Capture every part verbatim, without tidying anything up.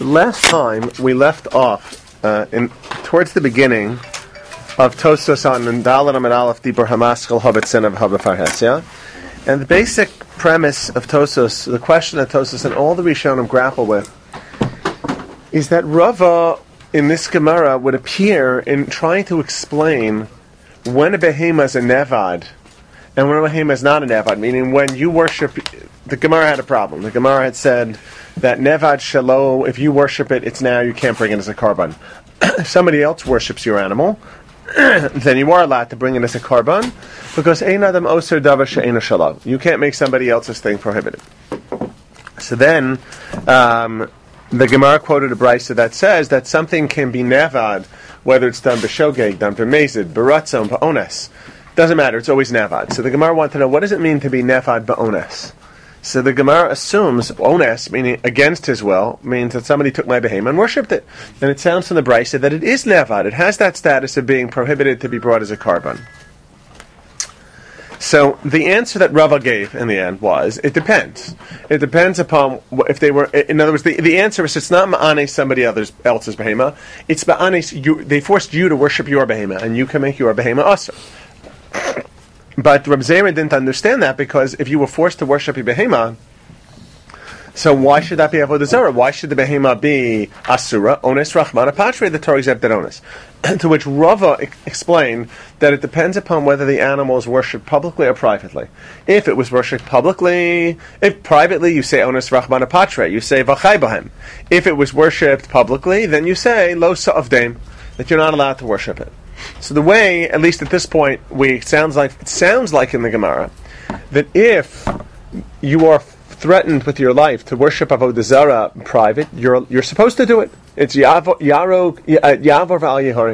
So last time we left off uh, in towards the beginning of Tosfos on Dalet Amud Aleph Dibur Hamaschal Habetzin of Habefarhesia, and the basic premise of Tosfos, the question that Tosfos and all the Rishonim grapple with, is that Rava in this Gemara would appear in trying to explain when a behema is a nevad and when a behema is not a nevad, meaning when you worship. The Gemara had a problem. The Gemara had said that nevad shelo, if you worship it, it's now, you can't bring it as a korban. If somebody else worships your animal, then you are allowed to bring it as a korban, because ein adam oser davar she'eino shelo. You can't make somebody else's thing prohibited. So then, um, the Gemara quoted a brisa that says that something can be nevad, whether it's done b'shogeg, done b'mezid, b'ratzon, b'ones. Doesn't matter, it's always nevad. So the Gemara wanted to know, what does it mean to be nevad b'ones? So the Gemara assumes ones, meaning against his will, means that somebody took my behemoth and worshipped it. And it sounds from the brisa that it is nevad. It has that status of being prohibited to be brought as a korban. So the answer that Rava gave in the end was, it depends. It depends upon if they were, in other words, the, the answer is it's not ma'anes somebody else's, else's behemoth, it's ma'anes, you, they forced you to worship your behemoth, and you can make your behemoth also. But Reb Zera didn't understand that, because if you were forced to worship your behema, so why should that be avodah zarah? Why should the behema be asura, ones rachmana patre, the Torah exempted ones? To which Rava e- explained that it depends upon whether the animal is worshipped publicly or privately. If it was worshipped publicly, if privately you say ones rachmana patre, you say v'chai b'hem. If it was worshipped publicly, then you say lo sa'avdeim, that you're not allowed to worship it. So the way, at least at this point, we it sounds like it sounds like in the Gemara that if you are threatened with your life to worship avodah zarah in private, you're you're supposed to do it. It's yavor yavor v'al yehori.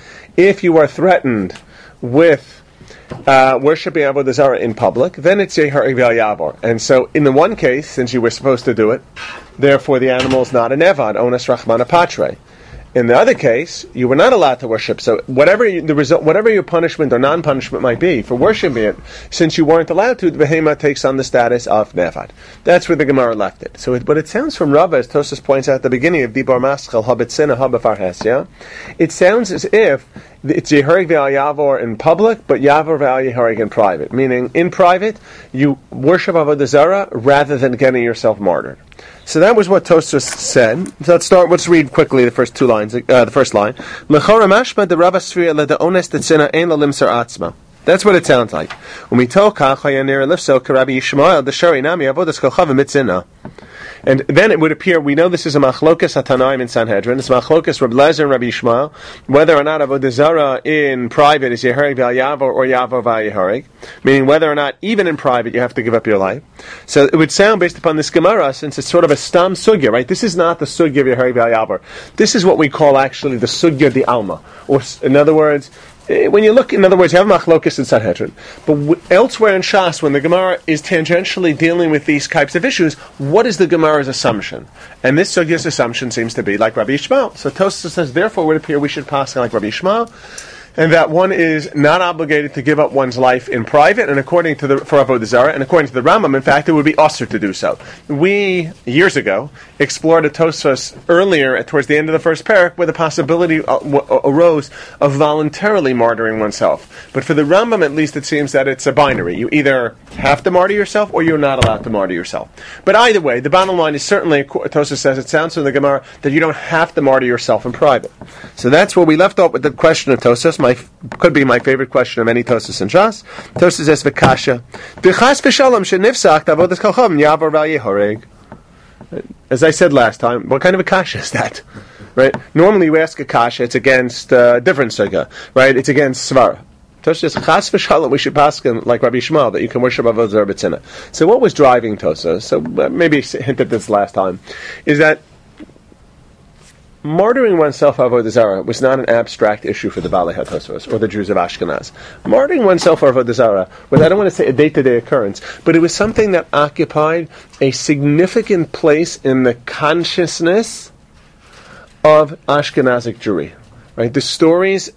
If you are threatened with uh, worshiping avodah zarah in public, then it's yehori v'al yavor. And so, in the one case, since you were supposed to do it, therefore the animal is not a nevad, ones rachmana patre. In the other case, you were not allowed to worship. So whatever you, the result, whatever your punishment or non-punishment might be for worshiping it, since you weren't allowed to, the behema takes on the status of nevad. That's where the Gemara left it. So, it, but it sounds from Rava, as Tosfos points out at the beginning of Dibur Maschal Habetzin Habefarhesia, it sounds as if it's Yehorig Ve'al Yavor in public, but Yavor Ve'al Yehorig in private. Meaning, in private, you worship avodah zarah rather than getting yourself martyred. So that was what Tosfos said. So let's start. Let's read quickly the first two lines. Uh, the first line. L'chora mashma de Rava Sfira le de ones de tzina ein la limsar atzma. That's what it sounds like. Umitokach hayanir lifso karabi Yishmael de shari nami avodas kolchavim mitzina. And then it would appear, we know this is a machlokas hatanaim in Sanhedrin, it's machlokas Reb Lezer and Rabbi Yishmael, whether or not avodah zarah in private is yehorig v'al yavor or yavor v'al yehorig, meaning whether or not even in private you have to give up your life. So it would sound, based upon this Gemara, since it's sort of a stam sugya, right? This is not the sugya of yehorig v'al yavor. This is what we call actually the sugya di alma, or in other words, when you look, in other words, you have machlokas in Sanhedrin, but w- elsewhere in Shas, when the Gemara is tangentially dealing with these types of issues, what is the Gemara's assumption? And this sugya's assumption seems to be like Rabbi Yishmael. So Tosfos says, therefore, it would appear we should pass like Rabbi Yishmael, and that one is not obligated to give up one's life in private, and according to the for avodah zarah, and according to the Rambam, in fact, it would be usher to do so. We years ago explored a Tosfos earlier, towards the end of the first parak, where the possibility uh, w- arose of voluntarily martyring oneself. But for the Rambam, at least, it seems that it's a binary. You either have to martyr yourself, or you're not allowed to martyr yourself. But either way, the bottom line is certainly, Tosfos says, it sounds from the Gemara that you don't have to martyr yourself in private. So that's where we left off with the question of Tosfos. My could be my favorite question of any Tosfos in Shas. Tosfos says v'kasha b'chas v'shalom shenifsach avodas kolchavim yavor v'al yehorig. As I said last time, what kind of a kasha is that? Right? Normally, you ask a kasha, it's against uh, different sugya, right? It's against svara. Tosfos says chas v'shalom, we should pass him like Rabbi Yishmael that you can worship avodah zarah b'tzina. So what was driving Tosfos? So uh, maybe hinted this last time, is that martyring oneself avodah zarah was not an abstract issue for the Balei HaTosfos or the Jews of Ashkenaz. Martyring oneself for avodah zarah was, I don't want to say a day-to-day occurrence, but it was something that occupied a significant place in the consciousness of Ashkenazic Jewry. Right? The stories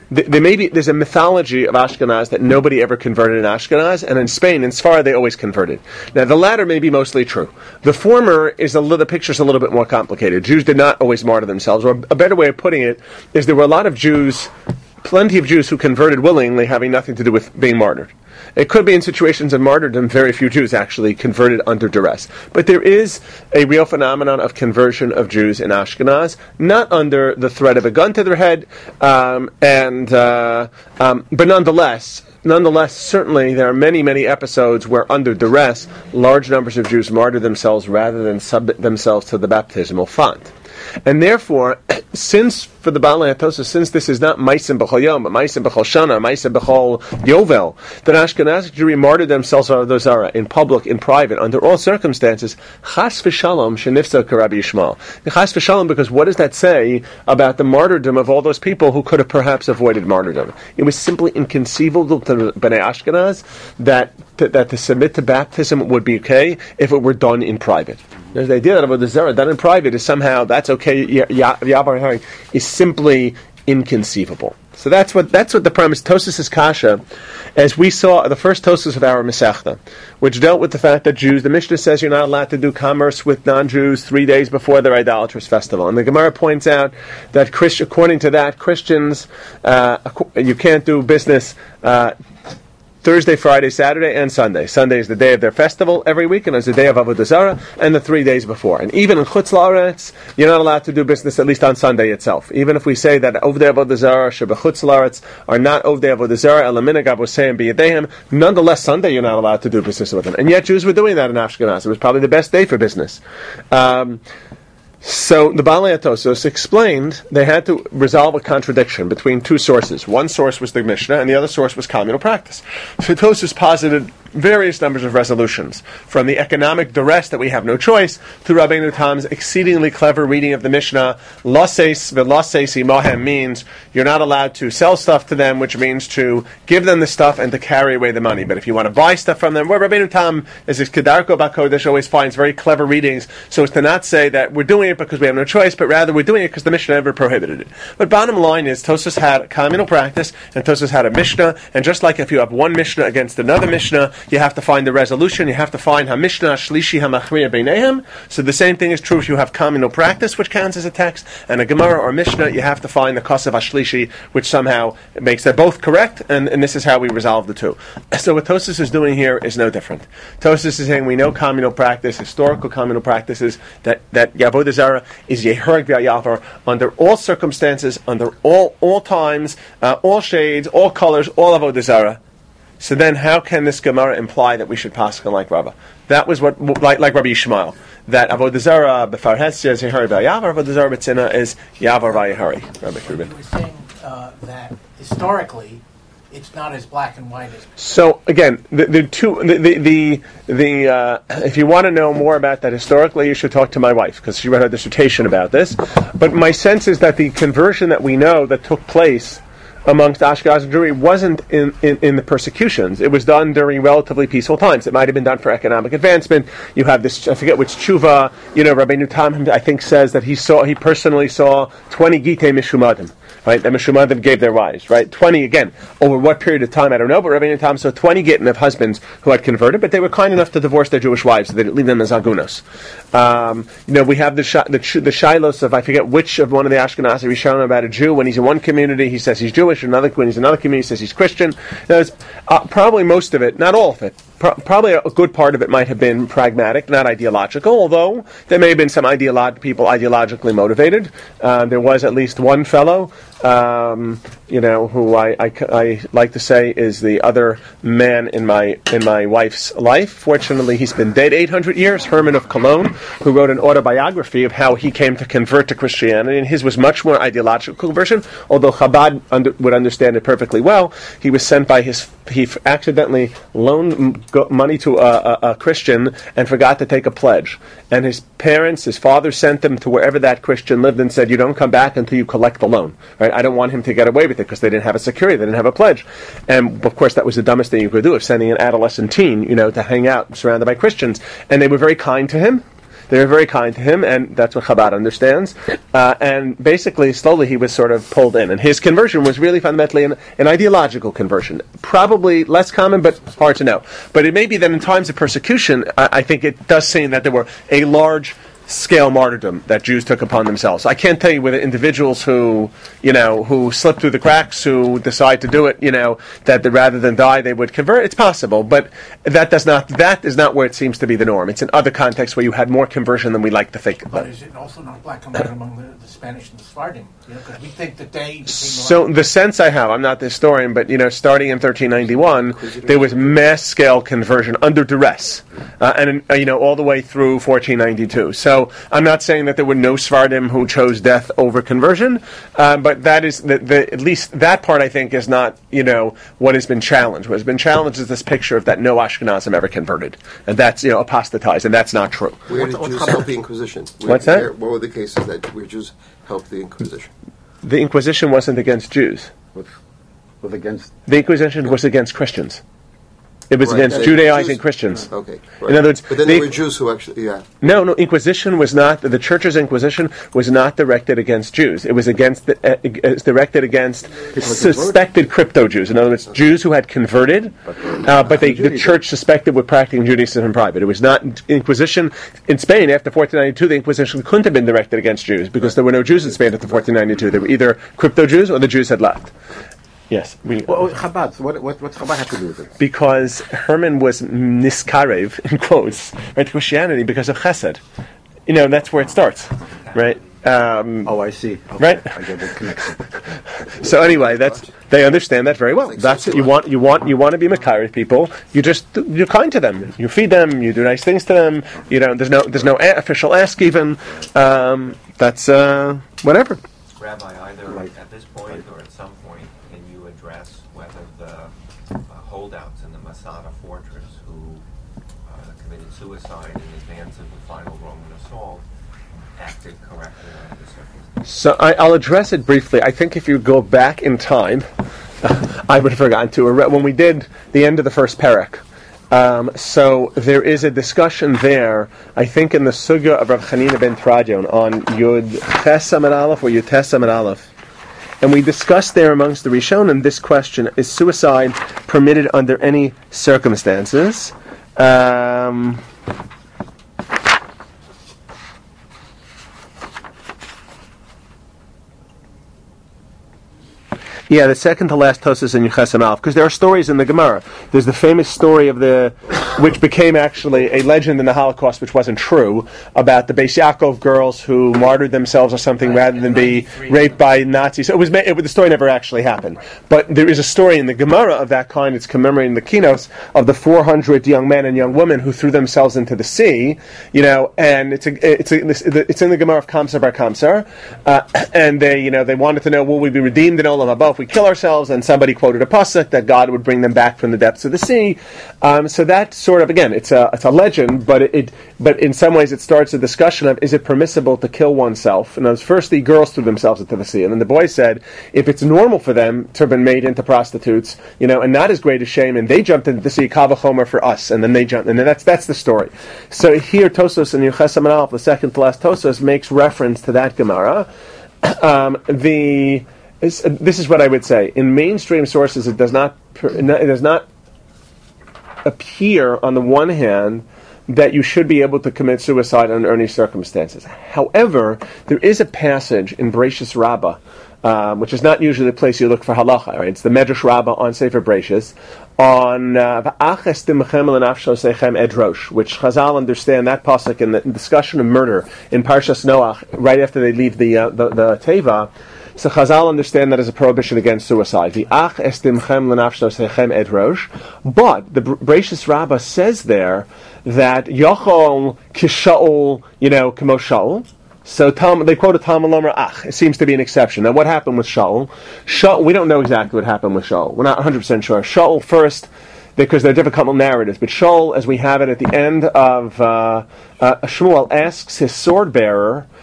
th- there may be there's a mythology of Ashkenaz that nobody ever converted in Ashkenaz, and in Spain, in Sfarad, they always converted. Now, the latter may be mostly true. The former is a little, the picture's a little bit more complicated. Jews did not always martyr themselves, or a better way of putting it is there were a lot of Jews, plenty of Jews who converted willingly, having nothing to do with being martyred. It could be in situations of martyrdom, very few Jews actually converted under duress. But there is a real phenomenon of conversion of Jews in Ashkenaz, not under the threat of a gun to their head, um, and uh, um, but nonetheless, nonetheless, certainly there are many, many episodes where under duress, large numbers of Jews martyr themselves rather than submit themselves to the baptismal font. And therefore, since for the Baalei HaTosfos, since this is not Maisim B'chol Yom, but Maisim B'chol Shana, Maisim B'chol Yovel, that Ashkenazic Jewry martyred themselves Avodah Zarah in public, in private, under all circumstances, Chas v'Shalom Shenifsa K'Rabbi Yishmael. Chas v'Shalom, because what does that say about the martyrdom of all those people who could have perhaps avoided martyrdom? It was simply inconceivable to Bnei Ashkenaz that to, that to submit to baptism would be okay if it were done in private. There's the idea that Avodah Zarah done in private is somehow that's okay. Yabar Hari is simply inconceivable. So that's what that's what the premise Tosfos' Kasha, as we saw the first Tosfos of our Masechta, which dealt with the fact that Jews. The Mishnah says you're not allowed to do commerce with non-Jews three days before their idolatrous festival, and the Gemara points out that Christ, according to that, Christians uh, you can't do business. Uh, Thursday, Friday, Saturday, and Sunday. Sunday is the day of their festival every week, and it's the day of Avodah Zarah, and the three days before. And even in Chutz La'aretz, you're not allowed to do business at least on Sunday itself. Even if we say that Ovdei Avodah Zarah, Shebechutz La'aretz, are not Ovdei Avodah Zarah, Elaminag Avosei B'Yadeihem, nonetheless, Sunday you're not allowed to do business with them. And yet Jews were doing that in Ashkenaz. It was probably the best day for business. Um... So the Baalei HaTosfos explained they had to resolve a contradiction between two sources. One source was the Mishnah, and the other source was communal practice. So Tosfos posited various numbers of resolutions, from the economic duress that we have no choice, to Rabbeinu Tam's exceedingly clever reading of the Mishnah. Loses v'loses imohem means you're not allowed to sell stuff to them, which means to give them the stuff and to carry away the money. But if you want to buy stuff from them, well, Rabbeinu Tam, as his Kedarko Bakodesh always finds very clever readings, so as to not say that we're doing it because we have no choice, but rather we're doing it because the Mishnah never prohibited it. But bottom line is, Tosfos had a communal practice, and Tosfos had a Mishnah, and just like if you have one Mishnah against another Mishnah, you have to find the resolution, you have to find HaMishnah Shlishi HaMachriya Beinehem. So the same thing is true if you have communal practice, which counts as a text, and a Gemara or Mishnah, you have to find the Kosav HaShlishi, which somehow makes them both correct, and, and this is how we resolve the two. So what Tosfos is doing here is no different. Tosfos is saying we know communal practice, historical communal practices, that, that Avodah Zarah is Yehereg V'Yavar under all circumstances, under all all times, uh, all shades, all colors, all Avodah Zarah. So then, how can this Gemara imply that we should paskin like Rabbah? That was what, like, like Rabbi Yishmael, that Avodah Zarah b'farhesia is Yehereg V'Yavar, Avodah Zarah b'tzina is Yavar V'Yehari. Rabbi Rubin. You were saying uh, that historically, it's not as black and white as. So again, the, the two, the the the, the uh, if you want to know more about that historically, you should talk to my wife because she wrote a dissertation about this. But my sense is that the conversion that we know that took place amongst Ashkenaz Jewry wasn't in, in, in the persecutions. It was done during relatively peaceful times. It might have been done for economic advancement. You have this, I forget which tshuva, you know, Rabbeinu Tam, I think, says that he saw, he personally saw twenty gitei mishumadim. Right, the Mishumadim gave their wives, right? twenty, again, over what period of time, I don't know, but Rabbeinu Tam saw twenty gittin of husbands who had converted, but they were kind enough to divorce their Jewish wives, so they didn't leave them as agunos. Um, you know, we have the, sh- the, ch- the shilos of, I forget which of one of the Ashkenazi Rishonim about a Jew. When he's in one community, he says he's Jewish, another, when he's in another community, he says he's Christian. There's uh, probably most of it, not all of it, Pro- probably a good part of it might have been pragmatic, not ideological, although there may have been some ideolo- people ideologically motivated. Uh, there was at least one fellow, um, you know, who I, I, I like to say is the other man in my in my wife's life. Fortunately, he's been dead eight hundred years, Herman of Cologne, who wrote an autobiography of how he came to convert to Christianity, and his was much more ideological conversion, although Chabad under, would understand it perfectly well. He was sent by his, he accidentally loaned money to a, a, a Christian and forgot to take a pledge. And his parents, his father sent him to wherever that Christian lived and said, you don't come back until you collect the loan. Right? I don't want him to get away with it because they didn't have a security, they didn't have a pledge. And of course that was the dumbest thing you could do, of sending an adolescent teen, you know, to hang out surrounded by Christians. And they were very kind to him. They were very kind to him, and that's what Chabad understands. Uh, and basically, slowly he was sort of pulled in. And his conversion was really fundamentally an, an ideological conversion. Probably less common, but hard to know. But it may be that in times of persecution, I, I think it does seem that there were a large scale martyrdom that Jews took upon themselves. I can't tell you whether individuals who, you know, who slip through the cracks, who decide to do it, you know, that the, rather than die they would convert. It's possible, but that does not that is not where it seems to be the norm. It's in other contexts where you had more conversion than we like to think. But is it also not black and white among the, the Spanish and the Sephardim? You know, because we think that they became So the sense I have, I'm not the historian, but you know, starting in thirteen ninety-one, there was mass scale conversion under duress, uh, and uh, you know, all the way through fourteen ninety-two. So I'm not saying that there were no Sephardim who chose death over conversion, uh, but that is the, the, at least that part I think is not, you know, what has been challenged. What has been challenged is this picture of that no Ashkenazim ever converted, and that's, you know, apostatized, and that's not true. Where did Jews help the Inquisition? Where, What's that? Where, what were the cases that where Jews helped the Inquisition? The Inquisition wasn't against Jews. With, with against The Inquisition was against Christians. It was Right, against and Judaizing Jews- Christians. Okay. Right. In other words, but then the- there were Jews who actually, yeah. No, no. Inquisition was not the Church's Inquisition was not directed against Jews. It was against the, uh, it was directed against suspected crypto Jews. In other words, Jews who had converted, uh, but they, the Church suspected were practicing Judaism in private. It was not Inquisition in Spain after fourteen ninety-two. The Inquisition couldn't have been directed against Jews because there were no Jews in Spain after fourteen ninety-two. They were either crypto Jews or the Jews had left. Yes. We, well, Chabad. What what what's Chabad have to do with it? because Herman was niskarev, in quotes, right, to Christianity because of chesed. You know, that's where it starts, right? Um, Oh, I see. Okay. Right? I get the connection. so anyway, that's they understand that very well. That's it. You want you want you want to be Makarev people. You just you're kind to them. You feed them. You do nice things to them. You know, there's no there's no a- official ask even. Um, that's uh, whatever. Rabbi, either Right. at this point or at some point, can you address whether the uh, holdouts in the Masada fortress who uh, committed suicide in advance of the final Roman assault acted correctly under the circumstances? So I, I'll address it briefly. I think if you go back in time, I would have forgotten to when we did the end of the first parak. Um, so there is a discussion there, I think, in the Sugya of Rav Chanina ben Tradion on Yud Tes Amud Aleph or Yud Tes Amud Aleph. And we discussed there amongst the Rishonim this question: is suicide permitted under any circumstances? Um, Yeah, the second to last Tosas in Yuches Amalf, because there are stories in the Gemara. There's the famous story of the, which became actually a legend in the Holocaust, which wasn't true, about the Beis Yaakov girls who martyred themselves or something Right, rather in than be ninety-three. raped by Nazis. So it was ma- it, the story never actually happened, but there is a story in the Gemara of that kind. It's commemorating the keynotes of the four hundred young men and young women who threw themselves into the sea. You know, and it's a, it's a, it's in the Gemara of Kamsar bar Kamsar, uh, and they you know they wanted to know, will we be redeemed in Olam Haba if we kill ourselves? And somebody quoted a pasuk that God would bring them back from the depths of the sea. Um, so that sort of, again, it's a it's a legend, but it, it but in some ways it starts a discussion of, is it permissible to kill oneself? And as first the girls threw themselves into the sea, and then the boys said, if it's normal for them to have been made into prostitutes, you know, and not as great a shame, and they jumped into the sea, kavachomer for us, and then they jumped, and then that's that's the story. So here Tosos in Yuches Amud Aleph, the second to last Tosos, makes reference to that Gemara. Um, the This, this is what I would say. In mainstream sources, it does not it does not appear, on the one hand, that you should be able to commit suicide under any circumstances. However, there is a passage in Bereishis Rabbah, um, which is not usually the place you look for halacha. Right? It's the Medrash Rabbah on Sefer Bereishis, on V'ach estimchem l'nafsho sechem edrosh, which Chazal understand that pasuk in the discussion of murder in Parshas Noach, right after they leave the uh, the, the Teva. So Chazal understand that as a prohibition against suicide. The ach estimchem l'nafsho sechem edrosh, but the Bereishis Rabbah says there that Yochol kishaol, you know, kamo Shaul. So Tom, they quote a Talmud Lomer ach. It seems to be an exception. Now, what happened with Shaul? Shaul, we don't know exactly what happened with Shaul. We're not one hundred percent sure. Shaul first, because there are different couple narratives. But Shaul, as we have it at the end of uh, uh, Shmuel, asks his sword bearer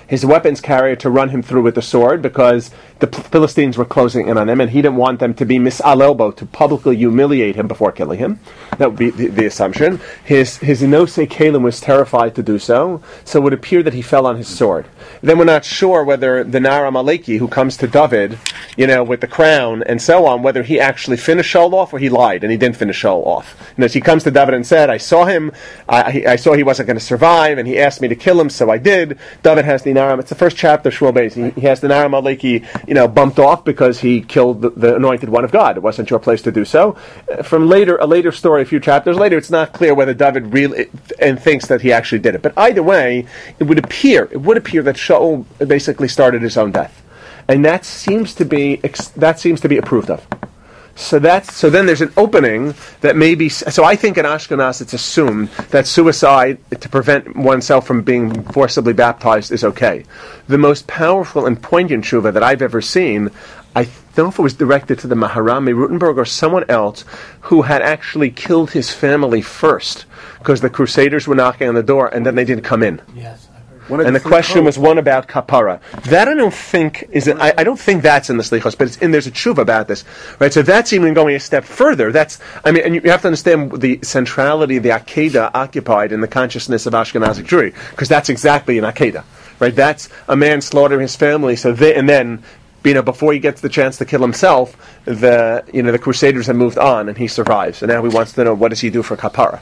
his weapons carrier to run him through with the sword because the Philistines were closing in on him, and he didn't want them to be misalelbo, to publicly humiliate him before killing him. That would be the, the assumption. His his Inose Kalim was terrified to do so, so it would appear that he fell on his sword. Then we're not sure whether the Nar Amaleki, who comes to David, you know, with the crown and so on, whether he actually finished Shaul off or he lied and he didn't finish Shaul off. You know, so he comes to David and said, I saw him, I, I saw he wasn't going to survive, and he asked me to kill him, so I did. David has the Nar, it's the first chapter of Shmuel Beis. He, he has the Nar Amaleki, you know, bumped off because he killed the, the anointed one of God. It wasn't your place to do so. Uh, from later, a later story, a few chapters later, it's not clear whether David really and thinks that he actually did it. But either way, it would appear, it would appear that Shaul basically started his own death, and that seems to be that seems to be approved of. So that's so. Then there's an opening that maybe. So I think in Ashkenaz it's assumed that suicide to prevent oneself from being forcibly baptized is okay. The most powerful and poignant tshuva that I've ever seen, I don't know if it was directed to the Maharami Rutenberg or someone else, who had actually killed his family first because the Crusaders were knocking on the door and then they didn't come in. Yes. And the question was one about kapara. That I don't think is. I, I don't think that's in the slichos, but it's in, there's a tshuva about this, right? So that's even going a step further. That's. I mean, and you have to understand the centrality of the Akedah occupied in the consciousness of Ashkenazic Jewry, because that's exactly an Akedah, right? That's a man slaughtering his family, so they, and then, you know, before he gets the chance to kill himself, the you know the Crusaders have moved on and he survives, and now he wants to know what does he do for kapara.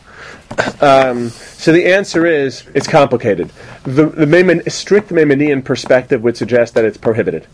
Um, so the answer is it's complicated. The, the Maimon, strict Maimonian perspective would suggest that it's prohibited.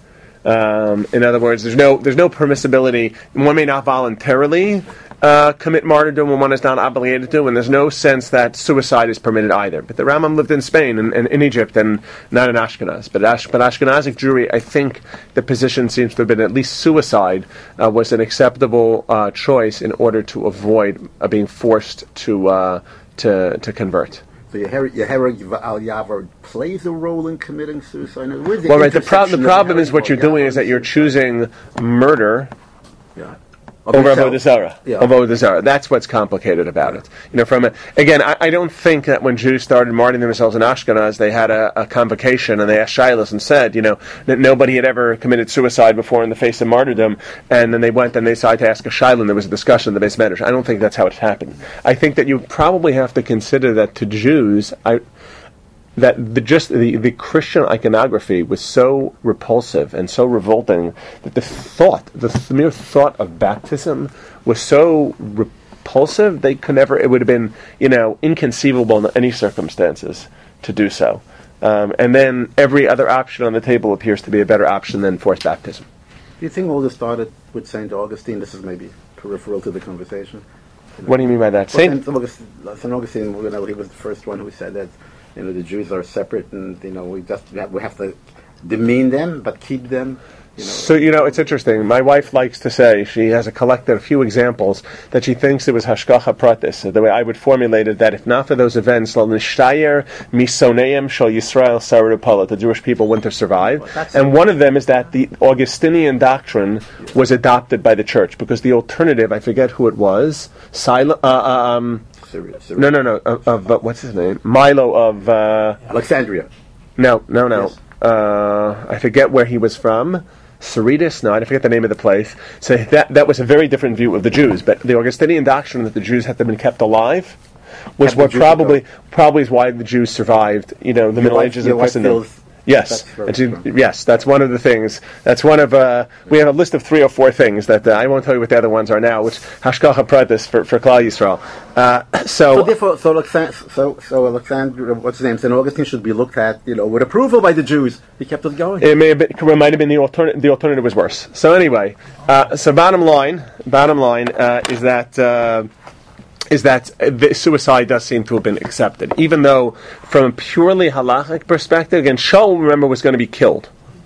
Um, in other words, there's no there's no permissibility. One may not voluntarily uh, commit martyrdom when one is not obligated to, and there's no sense that suicide is permitted either. But the Rambam lived in Spain and, and in Egypt and not in Ashkenaz. But, Ash, but Ashkenazic Jewry, I think the position seems to have been at least suicide uh, was an acceptable uh, choice in order to avoid uh, being forced to uh, to to convert. So Yehereg al Yavar plays a role in committing suicide. The well, right. The, pro- the problem is what you're doing is that you're choosing murder yeah. over Avodah Zarah. Yeah. Avodah Zarah. That's what's complicated about it. You know, from a, again, I, I don't think that when Jews started martyring themselves in Ashkenaz, they had a, a convocation and they asked Shilas and said, you know, that nobody had ever committed suicide before in the face of martyrdom, and then they went and they decided to ask a Shilah, and there was a discussion in the Beis Medrash. I don't think that's how it happened. I think that you probably have to consider that to Jews, I. that the just the, the Christian iconography was so repulsive and so revolting that the thought, the, the mere thought of baptism was so repulsive they could never. It would have been, you know, inconceivable in any circumstances to do so. Um, and then every other option on the table appears to be a better option than forced baptism. Do you think all this started with Saint Augustine? This is maybe peripheral to the conversation. You know, what do you mean by that? Well, Saint Saint Augustine, Saint Augustine, you know, he was the first one who said that, you know, the Jews are separate, and you know we just we have, we have to demean them, but keep them. You know. So you know, it's interesting. My wife likes to say she has a collected a few examples that she thinks it was hashgacha pratis. So the way I would formulate it, that if not for those events, lo nishtayer misoneim shel Yisrael sarupala, the Jewish people wouldn't have survived. Well, and one of them is that the Augustinian doctrine was adopted by the church because the alternative, I forget who it was, Sil- uh, um. Syria, Syria. No, no, no. Of, of uh, what's his name? Milo of uh, Alexandria. No, no, no. Yes. Uh, I forget where he was from. Cerritus? No, I forget the name of the place. So that that was a very different view of the Jews. But the Augustinian doctrine that the Jews had to be kept alive was Kept what probably alive. probably is why the Jews survived. You know, the Your Middle wife- Ages your of wife Christendom. feels Yes, that's very and she- strong. yes, that's one of the things. That's one of uh, we have a list of three or four things that uh, I won't tell you what the other ones are now. Which hashgacha pratis for for Klal Yisrael. Uh, So so therefore, so Alexander, so, so Alexander, what's his name? Saint Augustine should be looked at, you know, with approval by the Jews. He kept it going. it may have been, it might have been the alternative. The alternative was worse. So anyway, uh, so bottom line, bottom line uh, is that. Uh, is that the suicide does seem to have been accepted. Even though, from a purely halachic perspective, again, Shaul, remember, was going to be killed.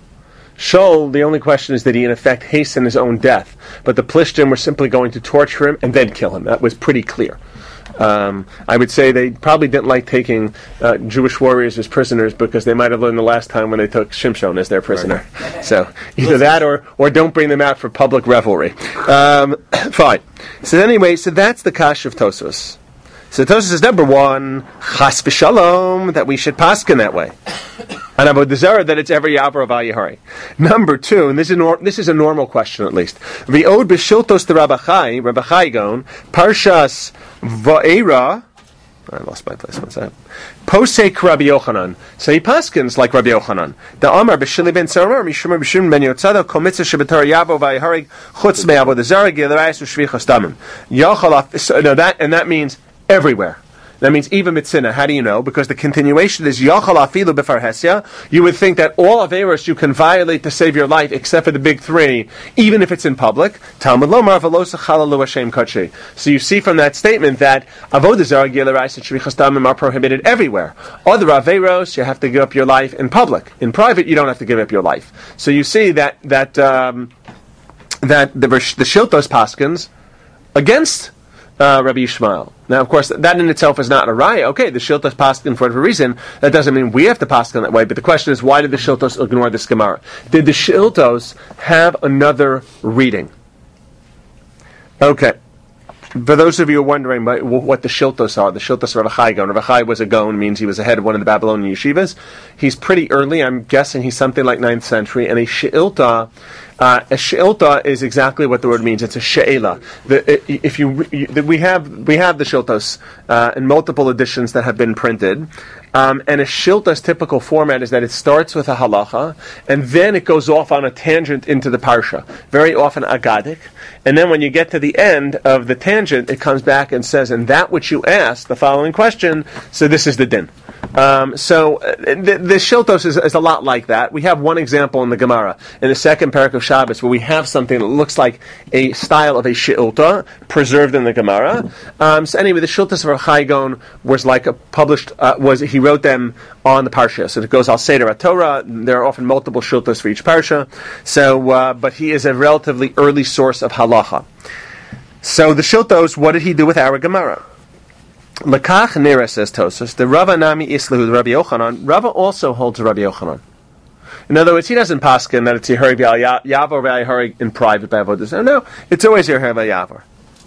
Shaul, the only question is that he in effect hastened his own death. But the Plishtim were simply going to torture him and then kill him. That was pretty clear. Um, I would say they probably didn't like taking uh, Jewish warriors as prisoners because they might have learned the last time when they took Shimshon as their prisoner. Right. So either that or, or don't bring them out for public revelry. Um, fine. So anyway, so that's the kash of Tosfos. So Tosfos is number one, chas v'shalom, that we should paskin that way. And Avodah Zarah, that it's every Yavar of Ayahari. Number two, and this is, nor- this is a normal question at least. V'od b'shiltos to Rabbi Chai, Rabbi Chai Gon, Parshas Va'era, I lost my place, one second. Posek Rabbi Yochanan. So he paskins like Rabbi Yochanan. The Amar b'shili ben Saramar, Mishumar b'shim ben Yotzada, Komitza shebetar Yavo v'Ayahari, Chutz me'Avodah Zarah, Gilrais u'shvichas damim. Yachalaf, so, no, that, and that means everywhere. That means even mitzina. How do you know? Because the continuation is yachal afilu b'farhesya. You would think that all averos you can violate to save your life, except for the big three, even if it's in public. Talmud lomar v'lo sechalalu Hashem kachi. So you see from that statement that avodah zarah, gilarais, and shvichas damim are prohibited everywhere. Other averos you have to give up your life in public. In private, you don't have to give up your life. So you see that that um, that the the shiltos paskins against Uh, Rabbi Yishmael. Now, of course, that in itself is not a raya. Okay, the Shiltos paskin for whatever reason. That doesn't mean we have to paskin that way. But the question is, why did the Shiltos ignore this Gemara? Did the Shiltos have another reading? Okay. For those of you who are wondering what the Shiltos are, the Shiltos of Rabbi Chai Gon. Rabbi Chai was a Gon, means he was the head of one of the Babylonian yeshivas. He's pretty early. I'm guessing he's something like ninth century. And a Shilta, Uh, a she'ilta is exactly what the word means. It's a she'ela. The, if you, you, we have we have the shiltos uh, in multiple editions that have been printed, um, and a shilta's typical format is that it starts with a halacha, and then it goes off on a tangent into the parsha. Very often agadic, and then when you get to the end of the tangent, it comes back and says, "And that which you asked, the following question." So this is the din. Um, so uh, the, the shiltos is, is a lot like that. We have one example in the Gemara in the second parak of Shabbos where we have something that looks like a style of a shilta preserved in the Gemara. Um, so anyway, the shiltas of Chai Gon was like a published. Uh, was he wrote them on the parsha? So it goes al seder Torah. There are often multiple shiltas for each parsha. So, uh, but he is a relatively early source of halacha. So the shiltos, what did he do with our Gemara? Lakach Nera, says Tosas, the Rava Nami Islahu, the Rabbi Yochanan, Rava also holds Rabbi Yochanan. In other words, he doesn't paskin that it's Yehari B'al Yavor V'Yehari in private by Avodah Zarah. No, it's always Yehari B'al Yavor.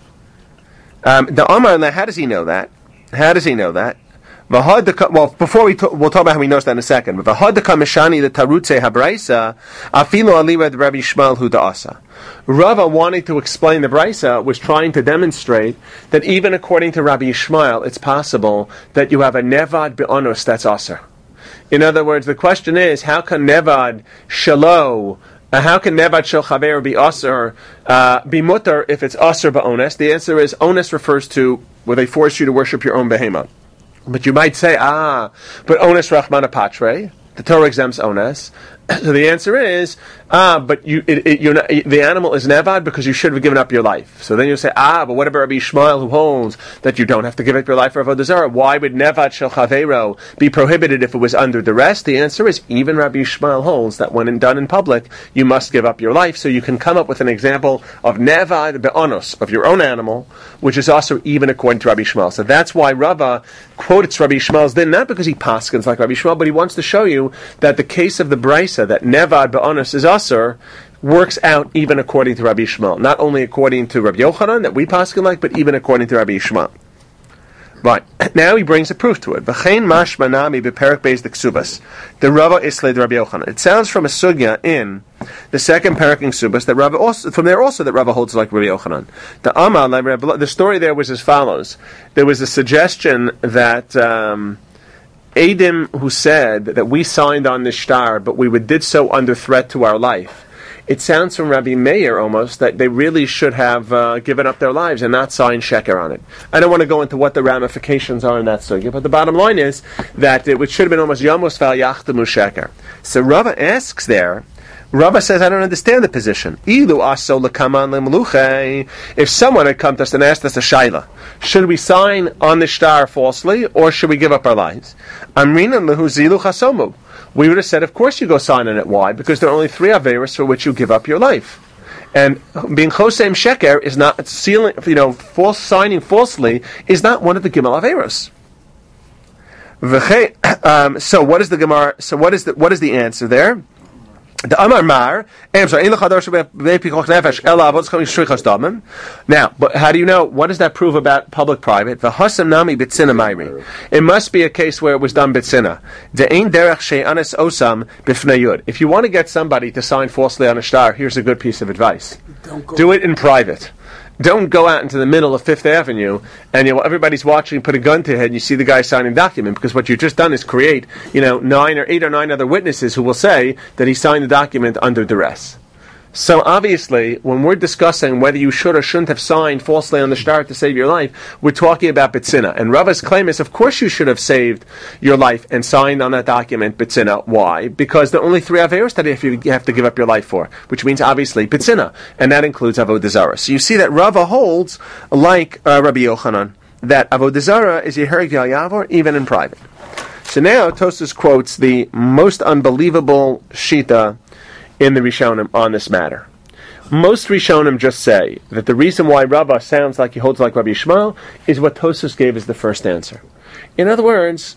Um, the Amar, how does he know that? How does he know that? Well, before we talk, we'll talk about how he knows that in a second. But v'hadaka mishani the tarutze habraisa afilo aliva Rabbi Yishmael hu da'asa. Rava, wanting to explain the brisa, was trying to demonstrate that even according to Rabbi Yishmael, it's possible that you have a nevad be'onus that's aser. In other words, the question is, how can nevad shalo, uh, how can nevad shel chaver be aser, uh, be mutter if it's aser ba'onus? The answer is, onus refers to where they force you to worship your own behemoth. But you might say, ah, but onus rachmana patre, the Torah exempts onus. So the answer is, ah, but you, it, it, you're not, the animal is nevad because you should have given up your life. So then you say, ah, but what about Rabbi Yishmael who holds that you don't have to give up your life for Avodah Zarah? Why would nevad shel chavero be prohibited if it was under duress? The answer is, even Rabbi Yishmael holds that when done in public, you must give up your life. So you can come up with an example of nevad be'onos, of your own animal, which is also even according to Rabbi Yishmael. So that's why Rava quotes Rabbi Yishmael's din, not because he paskins like Rabbi Yishmael, but he wants to show you that the case of the brisa, that nevad be'onos is aser, works out even according to Rabbi Yishmael. Not only according to Rabbi Yochanan, that we paskin like, but even according to Rabbi Yishmael. Right. Now he brings a proof to it. V'chein mashma nami beperak beis the ksubas. The Rava isled Rabbi Yochanan. It sounds from a sugya in the second parak in ksubas that Rava also, from there also that Rava holds like Rabbi Yochanan. The Amal, the story there was as follows. There was a suggestion that um, Adim who said that we signed on this shtar, but we did so under threat to our life. It sounds from Rabbi Meir almost that they really should have uh, given up their lives and not signed sheker on it. I don't want to go into what the ramifications are in that sugya, but the bottom line is that it should have been almost yamos val yachtemu sheker. So Rava asks there, Rava says, I don't understand the position. If someone had come to us and asked us a shaila, should we sign on the shtar falsely or should we give up our lives? Amrinan lehu zilu chasomu. We would have said, of course you go sign on it. Why? Because there are only three averos for which you give up your life. And being chosem sheker is not sealing, you know, false signing falsely is not one of the gimel averos. Um, so what is the Gemara? So what is the what is the answer there? The Amar Mar, I'm sorry, now, but how do you know? What does that prove about public-private? It must be a case where it was done bitzina. If you want to get somebody to sign falsely on a shtar, here's a good piece of advice. Do it in private. Don't go out into the middle of Fifth Avenue and you know everybody's watching, put a gun to your head, and you see the guy signing a document, because what you've just done is create, you know, nine or eight or nine other witnesses who will say that he signed the document under duress. So obviously, when we're discussing whether you should or shouldn't have signed falsely on the shtar to save your life, we're talking about bitzina. And Rava's claim is, of course you should have saved your life and signed on that document bitzina. Why? Because there are only three averos that you have to give up your life for, which means obviously bitzina, and that includes avodah zarah. So you see that Rava holds, like uh, Rabbi Yochanan, that avodah zarah is yeherig v'al yavor even in private. So now Tosfos quotes the most unbelievable shita in the Rishonim on this matter. Most Rishonim just say that the reason why Rava sounds like he holds like Rabbi Yishmael is what Tosfos gave as the first answer. In other words,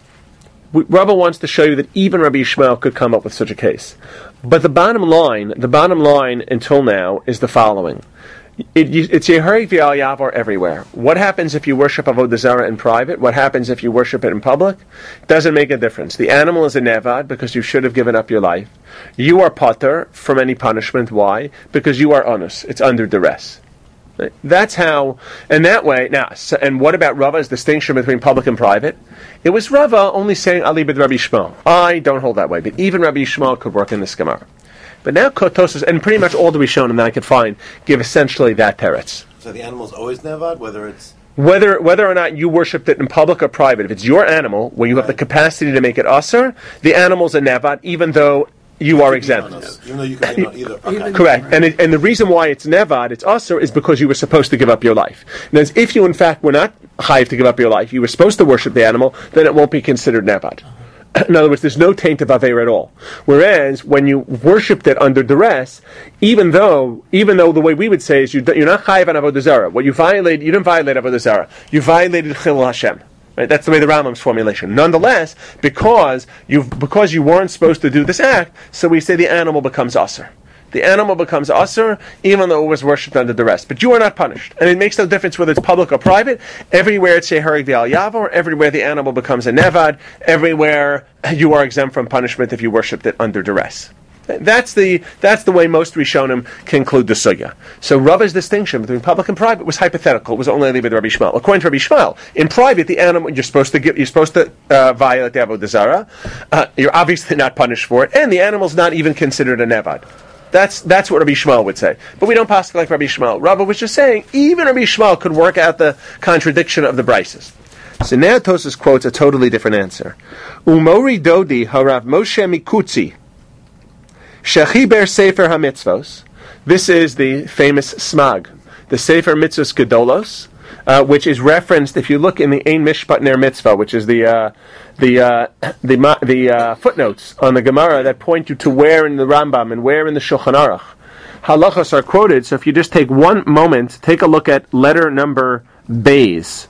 Rava wants to show you that even Rabbi Yishmael could come up with such a case. But the bottom line, the bottom line until now is the following. It, it's Yeherig v'al Yavor everywhere. What happens if you worship Avodah Zarah in private? What happens if you worship it in public? Doesn't make a difference. The animal is a nevad because you should have given up your life. You are pater from any punishment. Why? Because you are onus. It's under duress. That's how, and that way, now, so, and what about Rava's distinction between public and private? It was Rava only saying, Ali bid Rabbi Yishmael. I don't hold that way, but even Rabbi Yishmael could work in this Gemara. But now Tosfos, and pretty much all the Rishonim that I could find, give essentially that teretz. So the animal's always nevad, whether it's... Whether whether or not you worshipped it in public or private, if it's your animal, where you have the capacity to make it usher, the animal's a nevad, even though you are exempt. Even though you can be on either. Okay. Correct. And it, and the reason why it's nevad, it's usher, is because you were supposed to give up your life. Now, if you in fact were not chayiv to give up your life, you were supposed to worship the animal, then it won't be considered nevad. In other words, there's no taint of Aveira at all. Whereas, when you worshipped it under duress, even though, even though the way we would say is you, you're not chayiv on Avodah Zarah. What you violated, you didn't violate Avodah Zarah. You violated Chilul Hashem. Right? That's the way the Rambam's formulation. Nonetheless, because you because you weren't supposed to do this act, so we say the animal becomes aser. The animal becomes asur, even though it was worshipped under duress. But you are not punished. And it makes no difference whether it's public or private. Everywhere it's Yeherig v'al Yavor, everywhere the animal becomes a nevad, everywhere you are exempt from punishment if you worshipped it under duress. That's the that's the way most Rishonim conclude the sugya. So Rava's distinction between public and private was hypothetical. It was only with Rabbi Yishmael. According to Rabbi Yishmael, in private, the animal you're supposed to give, you're supposed to uh, violate the Avodah Zarah. Uh, you're obviously not punished for it, and the animal's not even considered a nevad. That's that's what Rabbi Yishmael would say. But we don't pass like Rabbi Yishmael. Rava was just saying, even Rabbi Yishmael could work out the contradiction of the brises. So now Tosfos quotes a totally different answer. Umori Dodi harav Moshe Mikutzi shechiber Sefer HaMitzvos. This is the famous Smag, the Sefer Mitzvos Gedolos, uh, which is referenced, if you look in the Ein Mishpat Ner Mitzvah, which is the uh, the uh, the the uh, footnotes on the Gemara that point you to where in the Rambam and where in the Shulchan Aruch halachos are quoted. So if you just take one moment, take a look at letter number Beis.